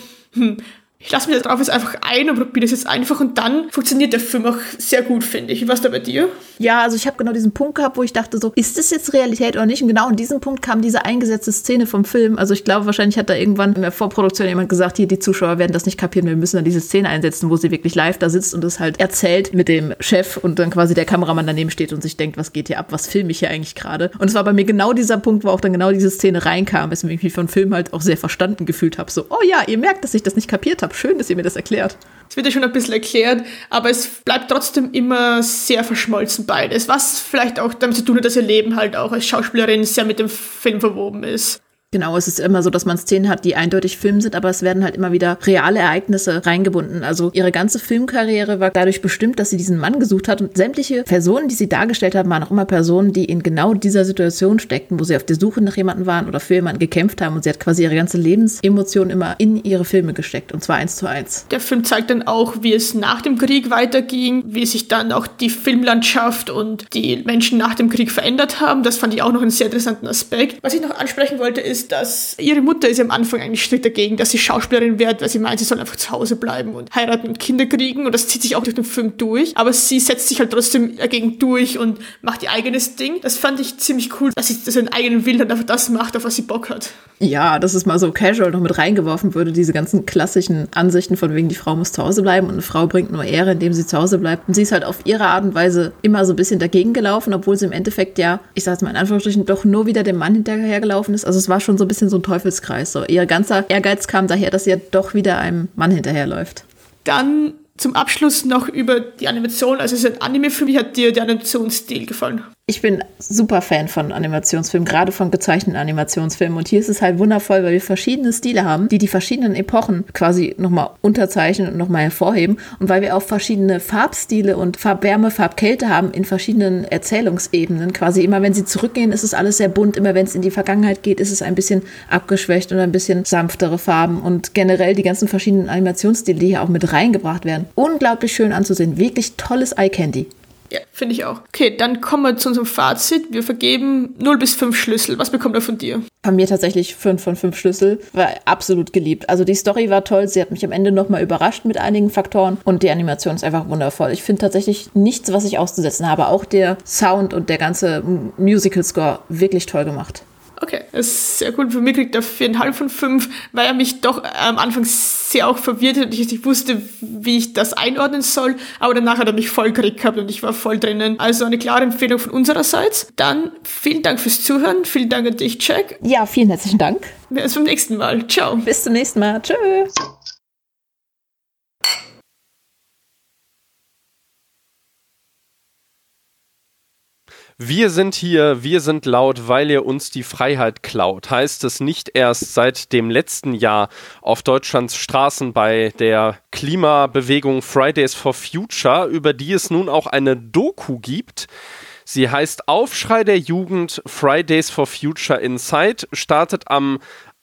ich lasse mich darauf jetzt einfach ein und probiere das jetzt einfach und dann funktioniert der Film auch sehr gut, finde ich. Wie war es da bei dir? Ja, also ich habe genau diesen Punkt gehabt, wo ich dachte so, ist das jetzt Realität oder nicht? Und genau in diesem Punkt kam diese eingesetzte Szene vom Film. Also ich glaube, wahrscheinlich hat da irgendwann in der Vorproduktion jemand gesagt, hier, die Zuschauer werden das nicht kapieren, wir müssen dann diese Szene einsetzen, wo sie wirklich live da sitzt und es halt erzählt mit dem Chef und dann quasi der Kameramann daneben steht und sich denkt, was geht hier ab, was filme ich hier eigentlich gerade? Und es war bei mir genau dieser Punkt, wo auch dann genau diese Szene reinkam, weswegen ich mich von Film halt auch sehr verstanden gefühlt habe. So, oh ja, ihr merkt, dass ich das nicht kapiert habe. Schön, dass ihr mir das erklärt. Es wird ja schon ein bisschen erklärt, aber es bleibt trotzdem immer sehr verschmolzen beides, was vielleicht auch damit zu tun hat, dass ihr Leben halt auch als Schauspielerin sehr mit dem Film verwoben ist. Genau, es ist immer so, dass man Szenen hat, die eindeutig Film sind, aber es werden halt immer wieder reale Ereignisse reingebunden. Also ihre ganze Filmkarriere war dadurch bestimmt, dass sie diesen Mann gesucht hat und sämtliche Personen, die sie dargestellt haben, waren auch immer Personen, die in genau dieser Situation steckten, wo sie auf der Suche nach jemandem waren oder für jemanden gekämpft haben und sie hat quasi ihre ganze Lebensemotion immer in ihre Filme gesteckt und zwar 1:1. Der Film zeigt dann auch, wie es nach dem Krieg weiterging, wie sich dann auch die Filmlandschaft und die Menschen nach dem Krieg verändert haben. Das fand ich auch noch einen sehr interessanten Aspekt. Was ich noch ansprechen wollte, ist, dass ihre Mutter ist ja am Anfang eigentlich strikt dagegen, dass sie Schauspielerin wird, weil sie meint, sie soll einfach zu Hause bleiben und heiraten und Kinder kriegen und das zieht sich auch durch den Film durch, aber sie setzt sich halt trotzdem dagegen durch und macht ihr eigenes Ding. Das fand ich ziemlich cool, dass sie ihren eigenen Willen und einfach das macht, auf was sie Bock hat. Ja, dass es mal so casual noch mit reingeworfen würde, diese ganzen klassischen Ansichten von wegen, die Frau muss zu Hause bleiben und eine Frau bringt nur Ehre, indem sie zu Hause bleibt. Und sie ist halt auf ihre Art und Weise immer so ein bisschen dagegen gelaufen, obwohl sie im Endeffekt ja, ich sag jetzt mal in Anführungsstrichen, doch nur wieder dem Mann hinterhergelaufen ist. Also es war schon so ein bisschen so ein Teufelskreis. So. Ihr ganzer Ehrgeiz kam daher, dass sie ja doch wieder einem Mann hinterherläuft. Dann zum Abschluss noch über die Animation. Also es ist ein Anime-Film. Wie hat dir der Animationsstil gefallen? Ich bin super Fan von Animationsfilmen, gerade von gezeichneten Animationsfilmen. Und hier ist es halt wundervoll, weil wir verschiedene Stile haben, die verschiedenen Epochen quasi nochmal unterzeichnen und nochmal hervorheben. Und weil wir auch verschiedene Farbstile und Farbwärme, Farbkälte haben in verschiedenen Erzählungsebenen. Quasi immer, wenn sie zurückgehen, ist es alles sehr bunt. Immer wenn es in die Vergangenheit geht, ist es ein bisschen abgeschwächt und ein bisschen sanftere Farben. Und generell die ganzen verschiedenen Animationsstile, die hier auch mit reingebracht werden. Unglaublich schön anzusehen. Wirklich tolles Eye-Candy. Ja, finde ich auch. Okay, dann kommen wir zu unserem Fazit. Wir vergeben 0 bis 5 Schlüssel. Was bekommt er von dir? Von mir tatsächlich 5 von 5 Schlüssel. War absolut geliebt. Also die Story war toll. Sie hat mich am Ende nochmal überrascht mit einigen Faktoren. Und die Animation ist einfach wundervoll. Ich finde tatsächlich nichts, was ich auszusetzen habe. Auch der Sound und der ganze Musical-Score wirklich toll gemacht. Okay, das ist sehr gut. Für mich kriegt er 4,5 von 5, weil er mich doch am Anfang sehr auch verwirrt hat und ich nicht wusste, wie ich das einordnen soll. Aber danach hat er mich voll gekriegt gehabt und ich war voll drinnen. Also eine klare Empfehlung von unsererseits. Dann vielen Dank fürs Zuhören. Vielen Dank an dich, Jack. Ja, vielen herzlichen Dank. Wir sehen uns beim nächsten Mal. Ciao. Bis zum nächsten Mal. Tschüss. Wir sind hier, wir sind laut, weil ihr uns die Freiheit klaut. Heißt es nicht erst seit dem letzten Jahr auf Deutschlands Straßen bei der Klimabewegung Fridays for Future, über die es nun auch eine Doku gibt. Sie heißt Aufschrei der Jugend, Fridays for Future Inside, startet am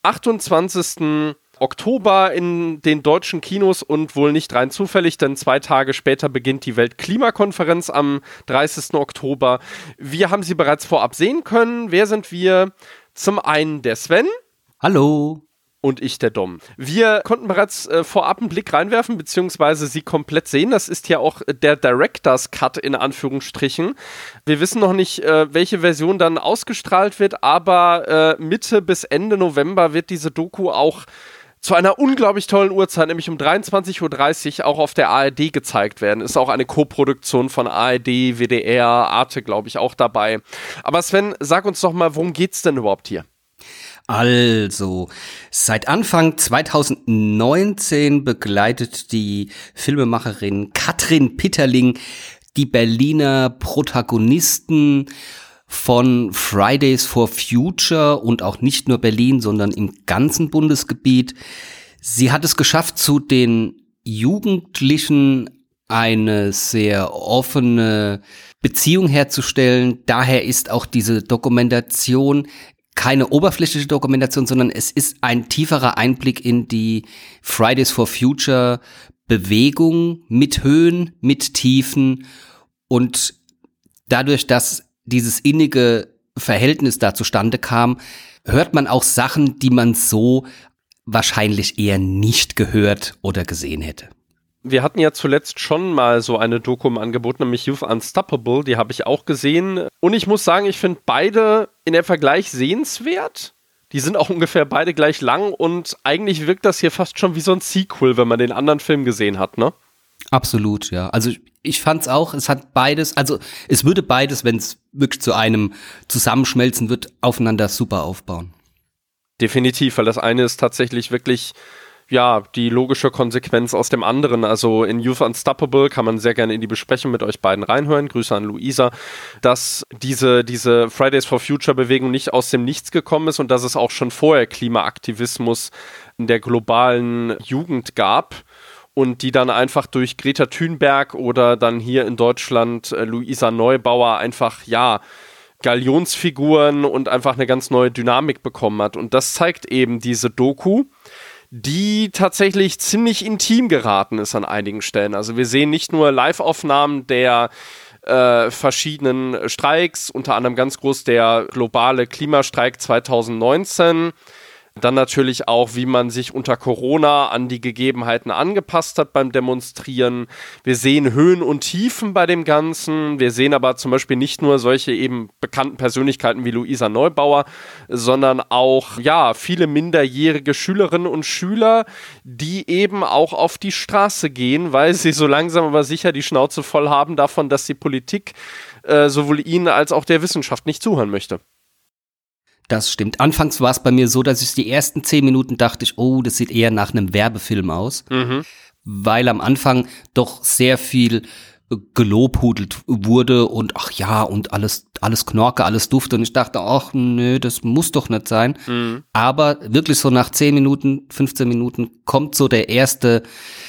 28. Oktober in den deutschen Kinos und wohl nicht rein zufällig, denn 2 Tage später beginnt die Weltklimakonferenz am 30. Oktober. Wir haben sie bereits vorab sehen können. Wer sind wir? Zum einen der Sven. Hallo. Und ich, der Dom. Wir konnten bereits vorab einen Blick reinwerfen, beziehungsweise sie komplett sehen. Das ist ja auch der Director's Cut in Anführungsstrichen. Wir wissen noch nicht, welche Version dann ausgestrahlt wird, aber Mitte bis Ende November wird diese Doku auch zu einer unglaublich tollen Uhrzeit, nämlich um 23:30 Uhr, auch auf der ARD gezeigt werden. Ist auch eine Co-Produktion von ARD, WDR, Arte, glaube ich, auch dabei. Aber Sven, sag uns doch mal, worum geht's denn überhaupt hier? Also, seit Anfang 2019 begleitet die Filmemacherin Katrin Pitterling die Berliner Protagonisten von Fridays for Future und auch nicht nur Berlin, sondern im ganzen Bundesgebiet. Sie hat es geschafft, zu den Jugendlichen eine sehr offene Beziehung herzustellen. Daher ist auch diese Dokumentation keine oberflächliche Dokumentation, sondern es ist ein tieferer Einblick in die Fridays for Future Bewegung mit Höhen, mit Tiefen und dadurch, dass dieses innige Verhältnis da zustande kam, hört man auch Sachen, die man so wahrscheinlich eher nicht gehört oder gesehen hätte. Wir hatten ja zuletzt schon mal so eine Doku im Angebot, nämlich Youth Unstoppable, die habe ich auch gesehen. Und ich muss sagen, ich finde beide in der Vergleich sehenswert. Die sind auch ungefähr beide gleich lang und eigentlich wirkt das hier fast schon wie so ein Sequel, wenn man den anderen Film gesehen hat, ne? Absolut, ja. Also ich fand's auch, es hat beides, also es würde beides, wenn es wirklich zu einem Zusammenschmelzen wird, aufeinander super aufbauen. Definitiv, weil das eine ist tatsächlich wirklich, ja, die logische Konsequenz aus dem anderen. Also in Youth Unstoppable kann man sehr gerne in die Besprechung mit euch beiden reinhören. Grüße an Luisa, dass diese Fridays for Future Bewegung nicht aus dem Nichts gekommen ist und dass es auch schon vorher Klimaaktivismus in der globalen Jugend gab. Und die dann einfach durch Greta Thunberg oder dann hier in Deutschland Luisa Neubauer einfach, ja, Galionsfiguren und einfach eine ganz neue Dynamik bekommen hat. Und das zeigt eben diese Doku, die tatsächlich ziemlich intim geraten ist an einigen Stellen. Also wir sehen nicht nur Live-Aufnahmen der verschiedenen Streiks, unter anderem ganz groß der globale Klimastreik 2019, dann natürlich auch, wie man sich unter Corona an die Gegebenheiten angepasst hat beim Demonstrieren. Wir sehen Höhen und Tiefen bei dem Ganzen. Wir sehen aber zum Beispiel nicht nur solche eben bekannten Persönlichkeiten wie Luisa Neubauer, sondern auch, ja, viele minderjährige Schülerinnen und Schüler, die eben auch auf die Straße gehen, weil sie so langsam aber sicher die Schnauze voll haben davon, dass die Politik sowohl ihnen als auch der Wissenschaft nicht zuhören möchte. Das stimmt. Anfangs war es bei mir so, dass ich die ersten 10 Minuten dachte ich, oh, das sieht eher nach einem Werbefilm aus, weil am Anfang doch sehr viel gelobhudelt wurde und ach ja, und alles Knorke, alles Duft und ich dachte, ach nö, das muss doch nicht sein. Aber wirklich so nach 10 Minuten, 15 Minuten kommt so der erste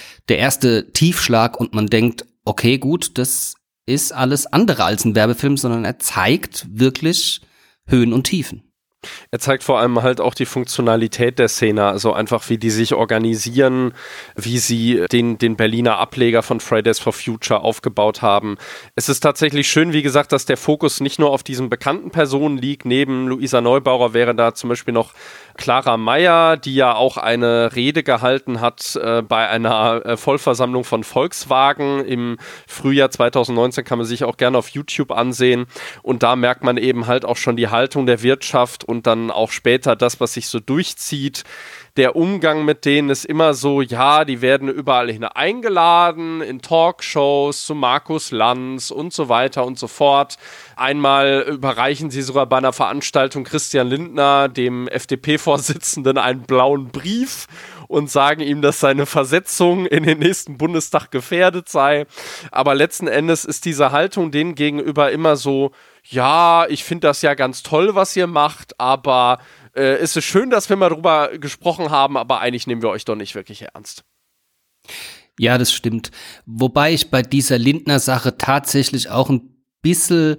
Tiefschlag und man denkt, okay, gut, das ist alles andere als ein Werbefilm, sondern er zeigt wirklich Höhen und Tiefen. Er zeigt vor allem halt auch die Funktionalität der Szene, also einfach wie die sich organisieren, wie sie den Berliner Ableger von Fridays for Future aufgebaut haben. Es ist tatsächlich schön, wie gesagt, dass der Fokus nicht nur auf diesen bekannten Personen liegt. Neben Luisa Neubauer wäre da zum Beispiel noch Clara Meyer, die ja auch eine Rede gehalten hat bei einer Vollversammlung von Volkswagen im Frühjahr 2019, kann man sich auch gerne auf YouTube ansehen. Und da merkt man eben halt auch schon die Haltung der Wirtschaft und dann auch später das, was sich so durchzieht. Der Umgang mit denen ist immer so, ja, die werden überall hin eingeladen, in Talkshows, zu Markus Lanz und so weiter und so fort. Einmal überreichen sie sogar bei einer Veranstaltung Christian Lindner, dem FDP-Vorsitzenden, einen blauen Brief und sagen ihm, dass seine Versetzung in den nächsten Bundestag gefährdet sei. Aber letzten Endes ist diese Haltung denen gegenüber immer so, ja, ich finde das ja ganz toll, was ihr macht, aber es ist schön, dass wir mal drüber gesprochen haben, aber eigentlich nehmen wir euch doch nicht wirklich ernst. Ja, das stimmt. Wobei ich bei dieser Lindner-Sache tatsächlich auch ein bisschen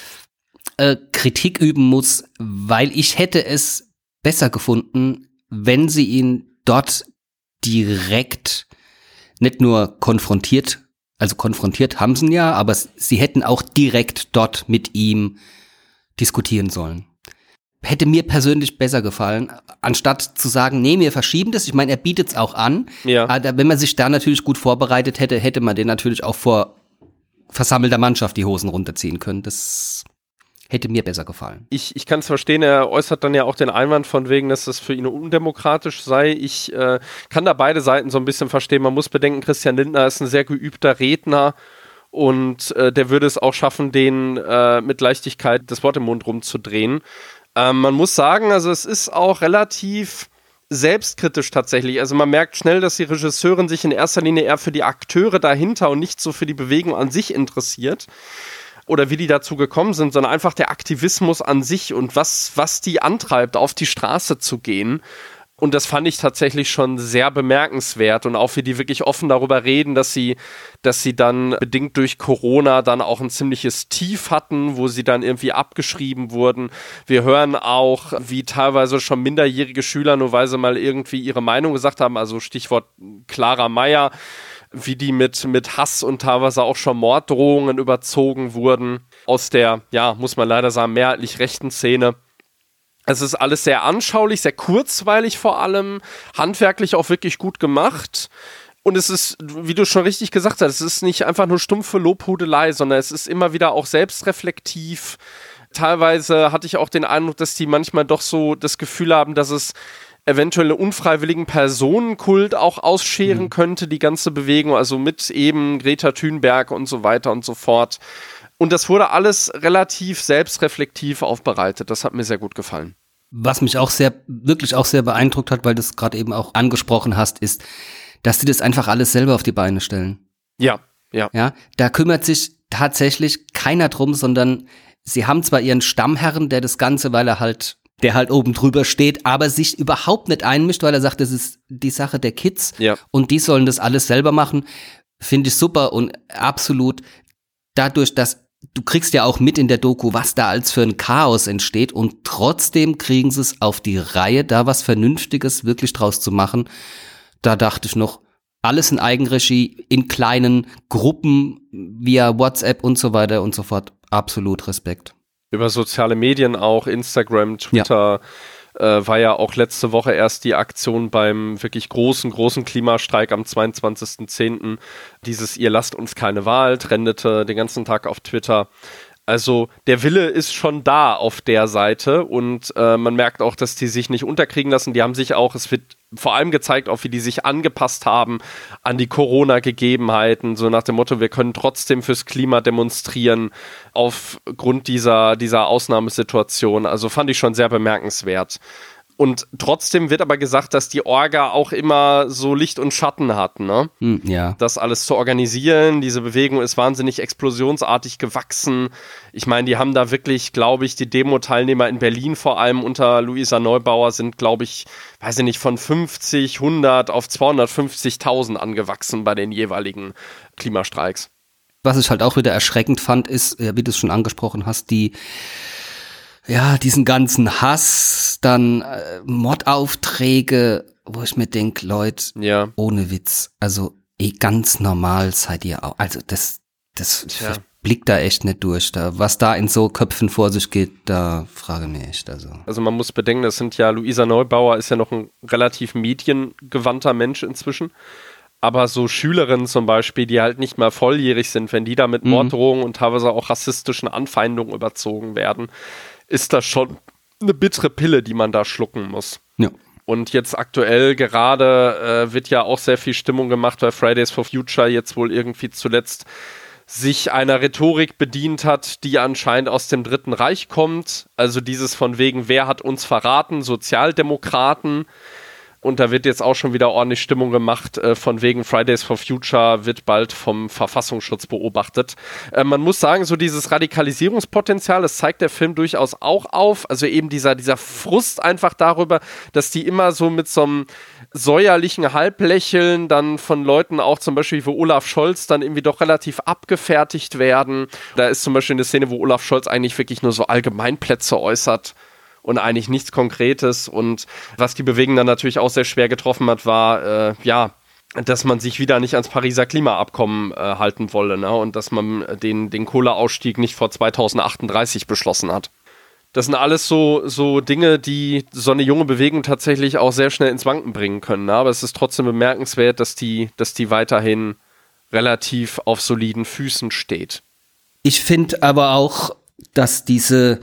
Kritik üben muss, weil ich hätte es besser gefunden, wenn sie ihn dort direkt nicht nur konfrontiert, also konfrontiert haben sie ihn ja, aber sie hätten auch direkt dort mit ihm diskutieren sollen. Hätte mir persönlich besser gefallen, anstatt zu sagen, nee, wir verschieben das. Ich meine, er bietet es auch an. Ja. Aber wenn man sich da natürlich gut vorbereitet hätte, hätte man den natürlich auch vor versammelter Mannschaft die Hosen runterziehen können. Das hätte mir besser gefallen. Ich kann es verstehen, er äußert dann ja auch den Einwand von wegen, dass das für ihn undemokratisch sei. Ich kann da beide Seiten so ein bisschen verstehen. Man muss bedenken, Christian Lindner ist ein sehr geübter Redner und der würde es auch schaffen, den mit Leichtigkeit das Wort im Mund rumzudrehen. Man muss sagen, also es ist auch relativ selbstkritisch tatsächlich. Also man merkt schnell, dass die Regisseurin sich in erster Linie eher für die Akteure dahinter und nicht so für die Bewegung an sich interessiert. Oder wie die dazu gekommen sind, sondern einfach der Aktivismus an sich und was die antreibt, auf die Straße zu gehen. Und das fand ich tatsächlich schon sehr bemerkenswert und auch wie die wirklich offen darüber reden, dass sie dann bedingt durch Corona dann auch ein ziemliches Tief hatten, wo sie dann irgendwie abgeschrieben wurden. Wir hören auch, wie teilweise schon minderjährige Schüler, nur weil sie mal irgendwie ihre Meinung gesagt haben, also Stichwort Clara Meyer, wie die mit Hass und teilweise auch schon Morddrohungen überzogen wurden aus der, ja, muss man leider sagen, mehrheitlich rechten Szene. Es ist alles sehr anschaulich, sehr kurzweilig vor allem, handwerklich auch wirklich gut gemacht. Und es ist, wie du schon richtig gesagt hast, es ist nicht einfach nur stumpfe Lobhudelei, sondern es ist immer wieder auch selbstreflektiv. Teilweise hatte ich auch den Eindruck, dass die manchmal doch so das Gefühl haben, dass es eventuell einen unfreiwilligen Personenkult auch ausscheren könnte, die ganze Bewegung, also mit eben Greta Thunberg und so weiter und so fort. Und das wurde alles relativ selbstreflektiv aufbereitet. Das hat mir sehr gut gefallen. Was mich auch wirklich auch sehr beeindruckt hat, weil du es gerade eben auch angesprochen hast, ist, dass sie das einfach alles selber auf die Beine stellen. Ja. Da kümmert sich tatsächlich keiner drum, sondern sie haben zwar ihren Stammherren, der das Ganze, der halt oben drüber steht, aber sich überhaupt nicht einmischt, weil er sagt, das ist die Sache der Kids und die sollen das alles selber machen. Finde ich super und absolut dadurch, dass du kriegst ja auch mit in der Doku, was da als für ein Chaos entsteht und trotzdem kriegen sie es auf die Reihe, da was Vernünftiges wirklich draus zu machen. Da dachte ich noch, alles in Eigenregie, in kleinen Gruppen, via WhatsApp und so weiter und so fort. Absolut Respekt. Über soziale Medien auch, Instagram, Twitter, war ja auch letzte Woche erst die Aktion beim wirklich großen Klimastreik am 22.10. Dieses "Ihr lasst uns keine Wahl" trendete den ganzen Tag auf Twitter. Also der Wille ist schon da auf der Seite und man merkt auch, dass die sich nicht unterkriegen lassen. Die haben sich auch, es wird vor allem gezeigt, auch wie die sich angepasst haben an die Corona-Gegebenheiten, so nach dem Motto, wir können trotzdem fürs Klima demonstrieren aufgrund dieser Ausnahmesituation. Also fand ich schon sehr bemerkenswert. Und trotzdem wird aber gesagt, dass die Orga auch immer so Licht und Schatten hat, ne? Ja. Das alles zu organisieren, diese Bewegung ist wahnsinnig explosionsartig gewachsen. Ich meine, die haben da wirklich, glaube ich, die Demo-Teilnehmer in Berlin vor allem unter Luisa Neubauer sind, glaube ich, weiß ich nicht, von 50, 100 auf 250.000 angewachsen bei den jeweiligen Klimastreiks. Was ich halt auch wieder erschreckend fand, ist, wie du es schon angesprochen hast, die ja, diesen ganzen Hass, dann Mordaufträge, wo ich mir denke, Leute, ohne Witz, also ganz normal seid ihr auch. Also das blickt da echt nicht durch. Was da in so Köpfen vor sich geht, da frage ich mich echt. Also man muss bedenken, das sind ja, Luisa Neubauer ist ja noch ein relativ mediengewandter Mensch inzwischen. Aber so Schülerinnen zum Beispiel, die halt nicht mal volljährig sind, wenn die da mit Morddrohungen und teilweise auch rassistischen Anfeindungen überzogen werden, ist das schon eine bittere Pille, die man da schlucken muss. Ja. Und jetzt aktuell gerade wird ja auch sehr viel Stimmung gemacht, weil Fridays for Future jetzt wohl irgendwie zuletzt sich einer Rhetorik bedient hat, die anscheinend aus dem Dritten Reich kommt. Also dieses von wegen, wer hat uns verraten? Sozialdemokraten. Und da wird jetzt auch schon wieder ordentlich Stimmung gemacht, von wegen Fridays for Future wird bald vom Verfassungsschutz beobachtet. Man muss sagen, so dieses Radikalisierungspotenzial, das zeigt der Film durchaus auch auf. Also eben dieser Frust einfach darüber, dass die immer so mit so einem säuerlichen Halblächeln dann von Leuten auch zum Beispiel wie Olaf Scholz dann irgendwie doch relativ abgefertigt werden. Da ist zum Beispiel eine Szene, wo Olaf Scholz eigentlich wirklich nur so Allgemeinplätze äußert und eigentlich nichts Konkretes. Und was die Bewegung dann natürlich auch sehr schwer getroffen hat, war, dass man sich wieder nicht ans Pariser Klimaabkommen halten wolle, ne? Und dass man den Kohleausstieg nicht vor 2038 beschlossen hat. Das sind alles so Dinge, die so eine junge Bewegung tatsächlich auch sehr schnell ins Wanken bringen können. Ne? Aber es ist trotzdem bemerkenswert, dass die weiterhin relativ auf soliden Füßen steht. Ich finde aber auch, dass wer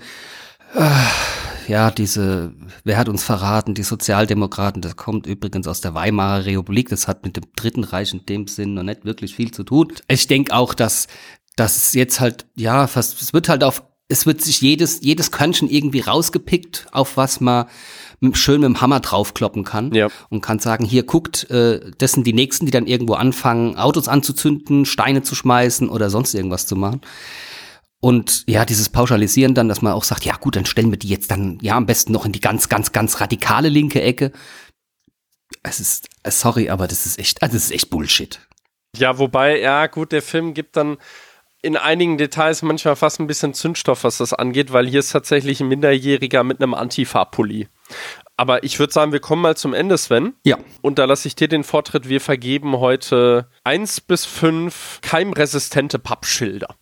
hat uns verraten, die Sozialdemokraten, das kommt übrigens aus der Weimarer Republik, das hat mit dem Dritten Reich in dem Sinn noch nicht wirklich viel zu tun. Ich denke auch, dass es jetzt halt, es wird sich jedes Körnchen irgendwie rausgepickt, auf was man schön mit dem Hammer draufkloppen kann und kann sagen, hier guckt, das sind die Nächsten, die dann irgendwo anfangen, Autos anzuzünden, Steine zu schmeißen oder sonst irgendwas zu machen. Und ja, dieses Pauschalisieren dann, dass man auch sagt, ja gut, dann stellen wir die jetzt dann am besten noch in die ganz, ganz, ganz radikale linke Ecke. Es ist, sorry, aber das ist echt Bullshit. Ja, wobei, der Film gibt dann in einigen Details manchmal fast ein bisschen Zündstoff, was das angeht, weil hier ist tatsächlich ein Minderjähriger mit einem Antifa-Pulli. Aber ich würde sagen, wir kommen mal zum Ende, Sven. Ja. Und da lasse ich dir den Vortritt. Wir vergeben heute 1 bis 5 keimresistente Pappschilder.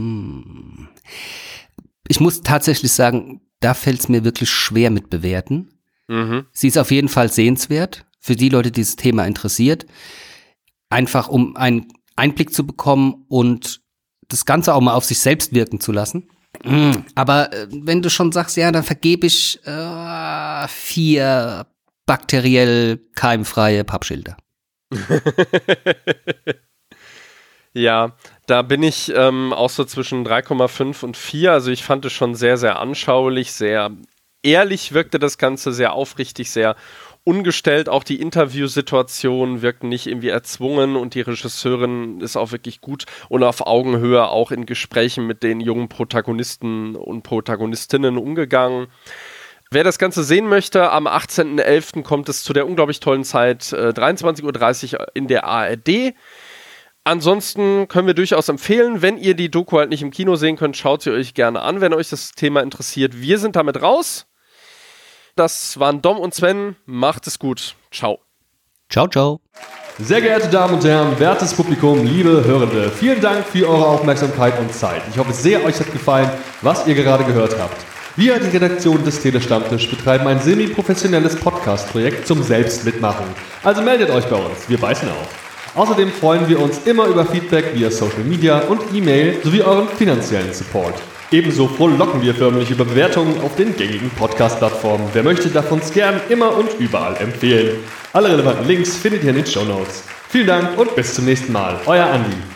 Ich muss tatsächlich sagen, da fällt es mir wirklich schwer mit bewerten. Sie ist auf jeden Fall sehenswert für die Leute, die das Thema interessiert. Einfach um einen Einblick zu bekommen und das Ganze auch mal auf sich selbst wirken zu lassen. Aber wenn du schon sagst, ja, dann vergebe ich 4 bakteriell keimfreie Pappschilder. Ja, da bin ich auch so zwischen 3,5 und 4. Also ich fand es schon sehr, sehr anschaulich, sehr ehrlich wirkte das Ganze, sehr aufrichtig, sehr ungestellt. Auch die Interviewsituationen wirkten nicht irgendwie erzwungen und die Regisseurin ist auch wirklich gut und auf Augenhöhe auch in Gesprächen mit den jungen Protagonisten und Protagonistinnen umgegangen. Wer das Ganze sehen möchte, am 18.11. kommt es zu der unglaublich tollen Zeit 23:30 Uhr in der ARD. Ansonsten können wir durchaus empfehlen, wenn ihr die Doku halt nicht im Kino sehen könnt, schaut sie euch gerne an, wenn euch das Thema interessiert. Wir sind damit raus. Das waren Dom und Sven. Macht es gut. Ciao. Ciao, ciao. Sehr geehrte Damen und Herren, wertes Publikum, liebe Hörende, vielen Dank für eure Aufmerksamkeit und Zeit. Ich hoffe sehr, euch hat gefallen, was ihr gerade gehört habt. Wir, die Redaktion des Telestammtisch, betreiben ein semi-professionelles Podcast-Projekt zum Selbstmitmachen. Also meldet euch bei uns, wir beißen auf. Außerdem freuen wir uns immer über Feedback via Social Media und E-Mail sowie euren finanziellen Support. Ebenso frohlocken wir förmlich über Bewertungen auf den gängigen Podcast-Plattformen. Wer möchte, darf uns gern immer und überall empfehlen. Alle relevanten Links findet ihr in den Shownotes. Vielen Dank und bis zum nächsten Mal. Euer Andi.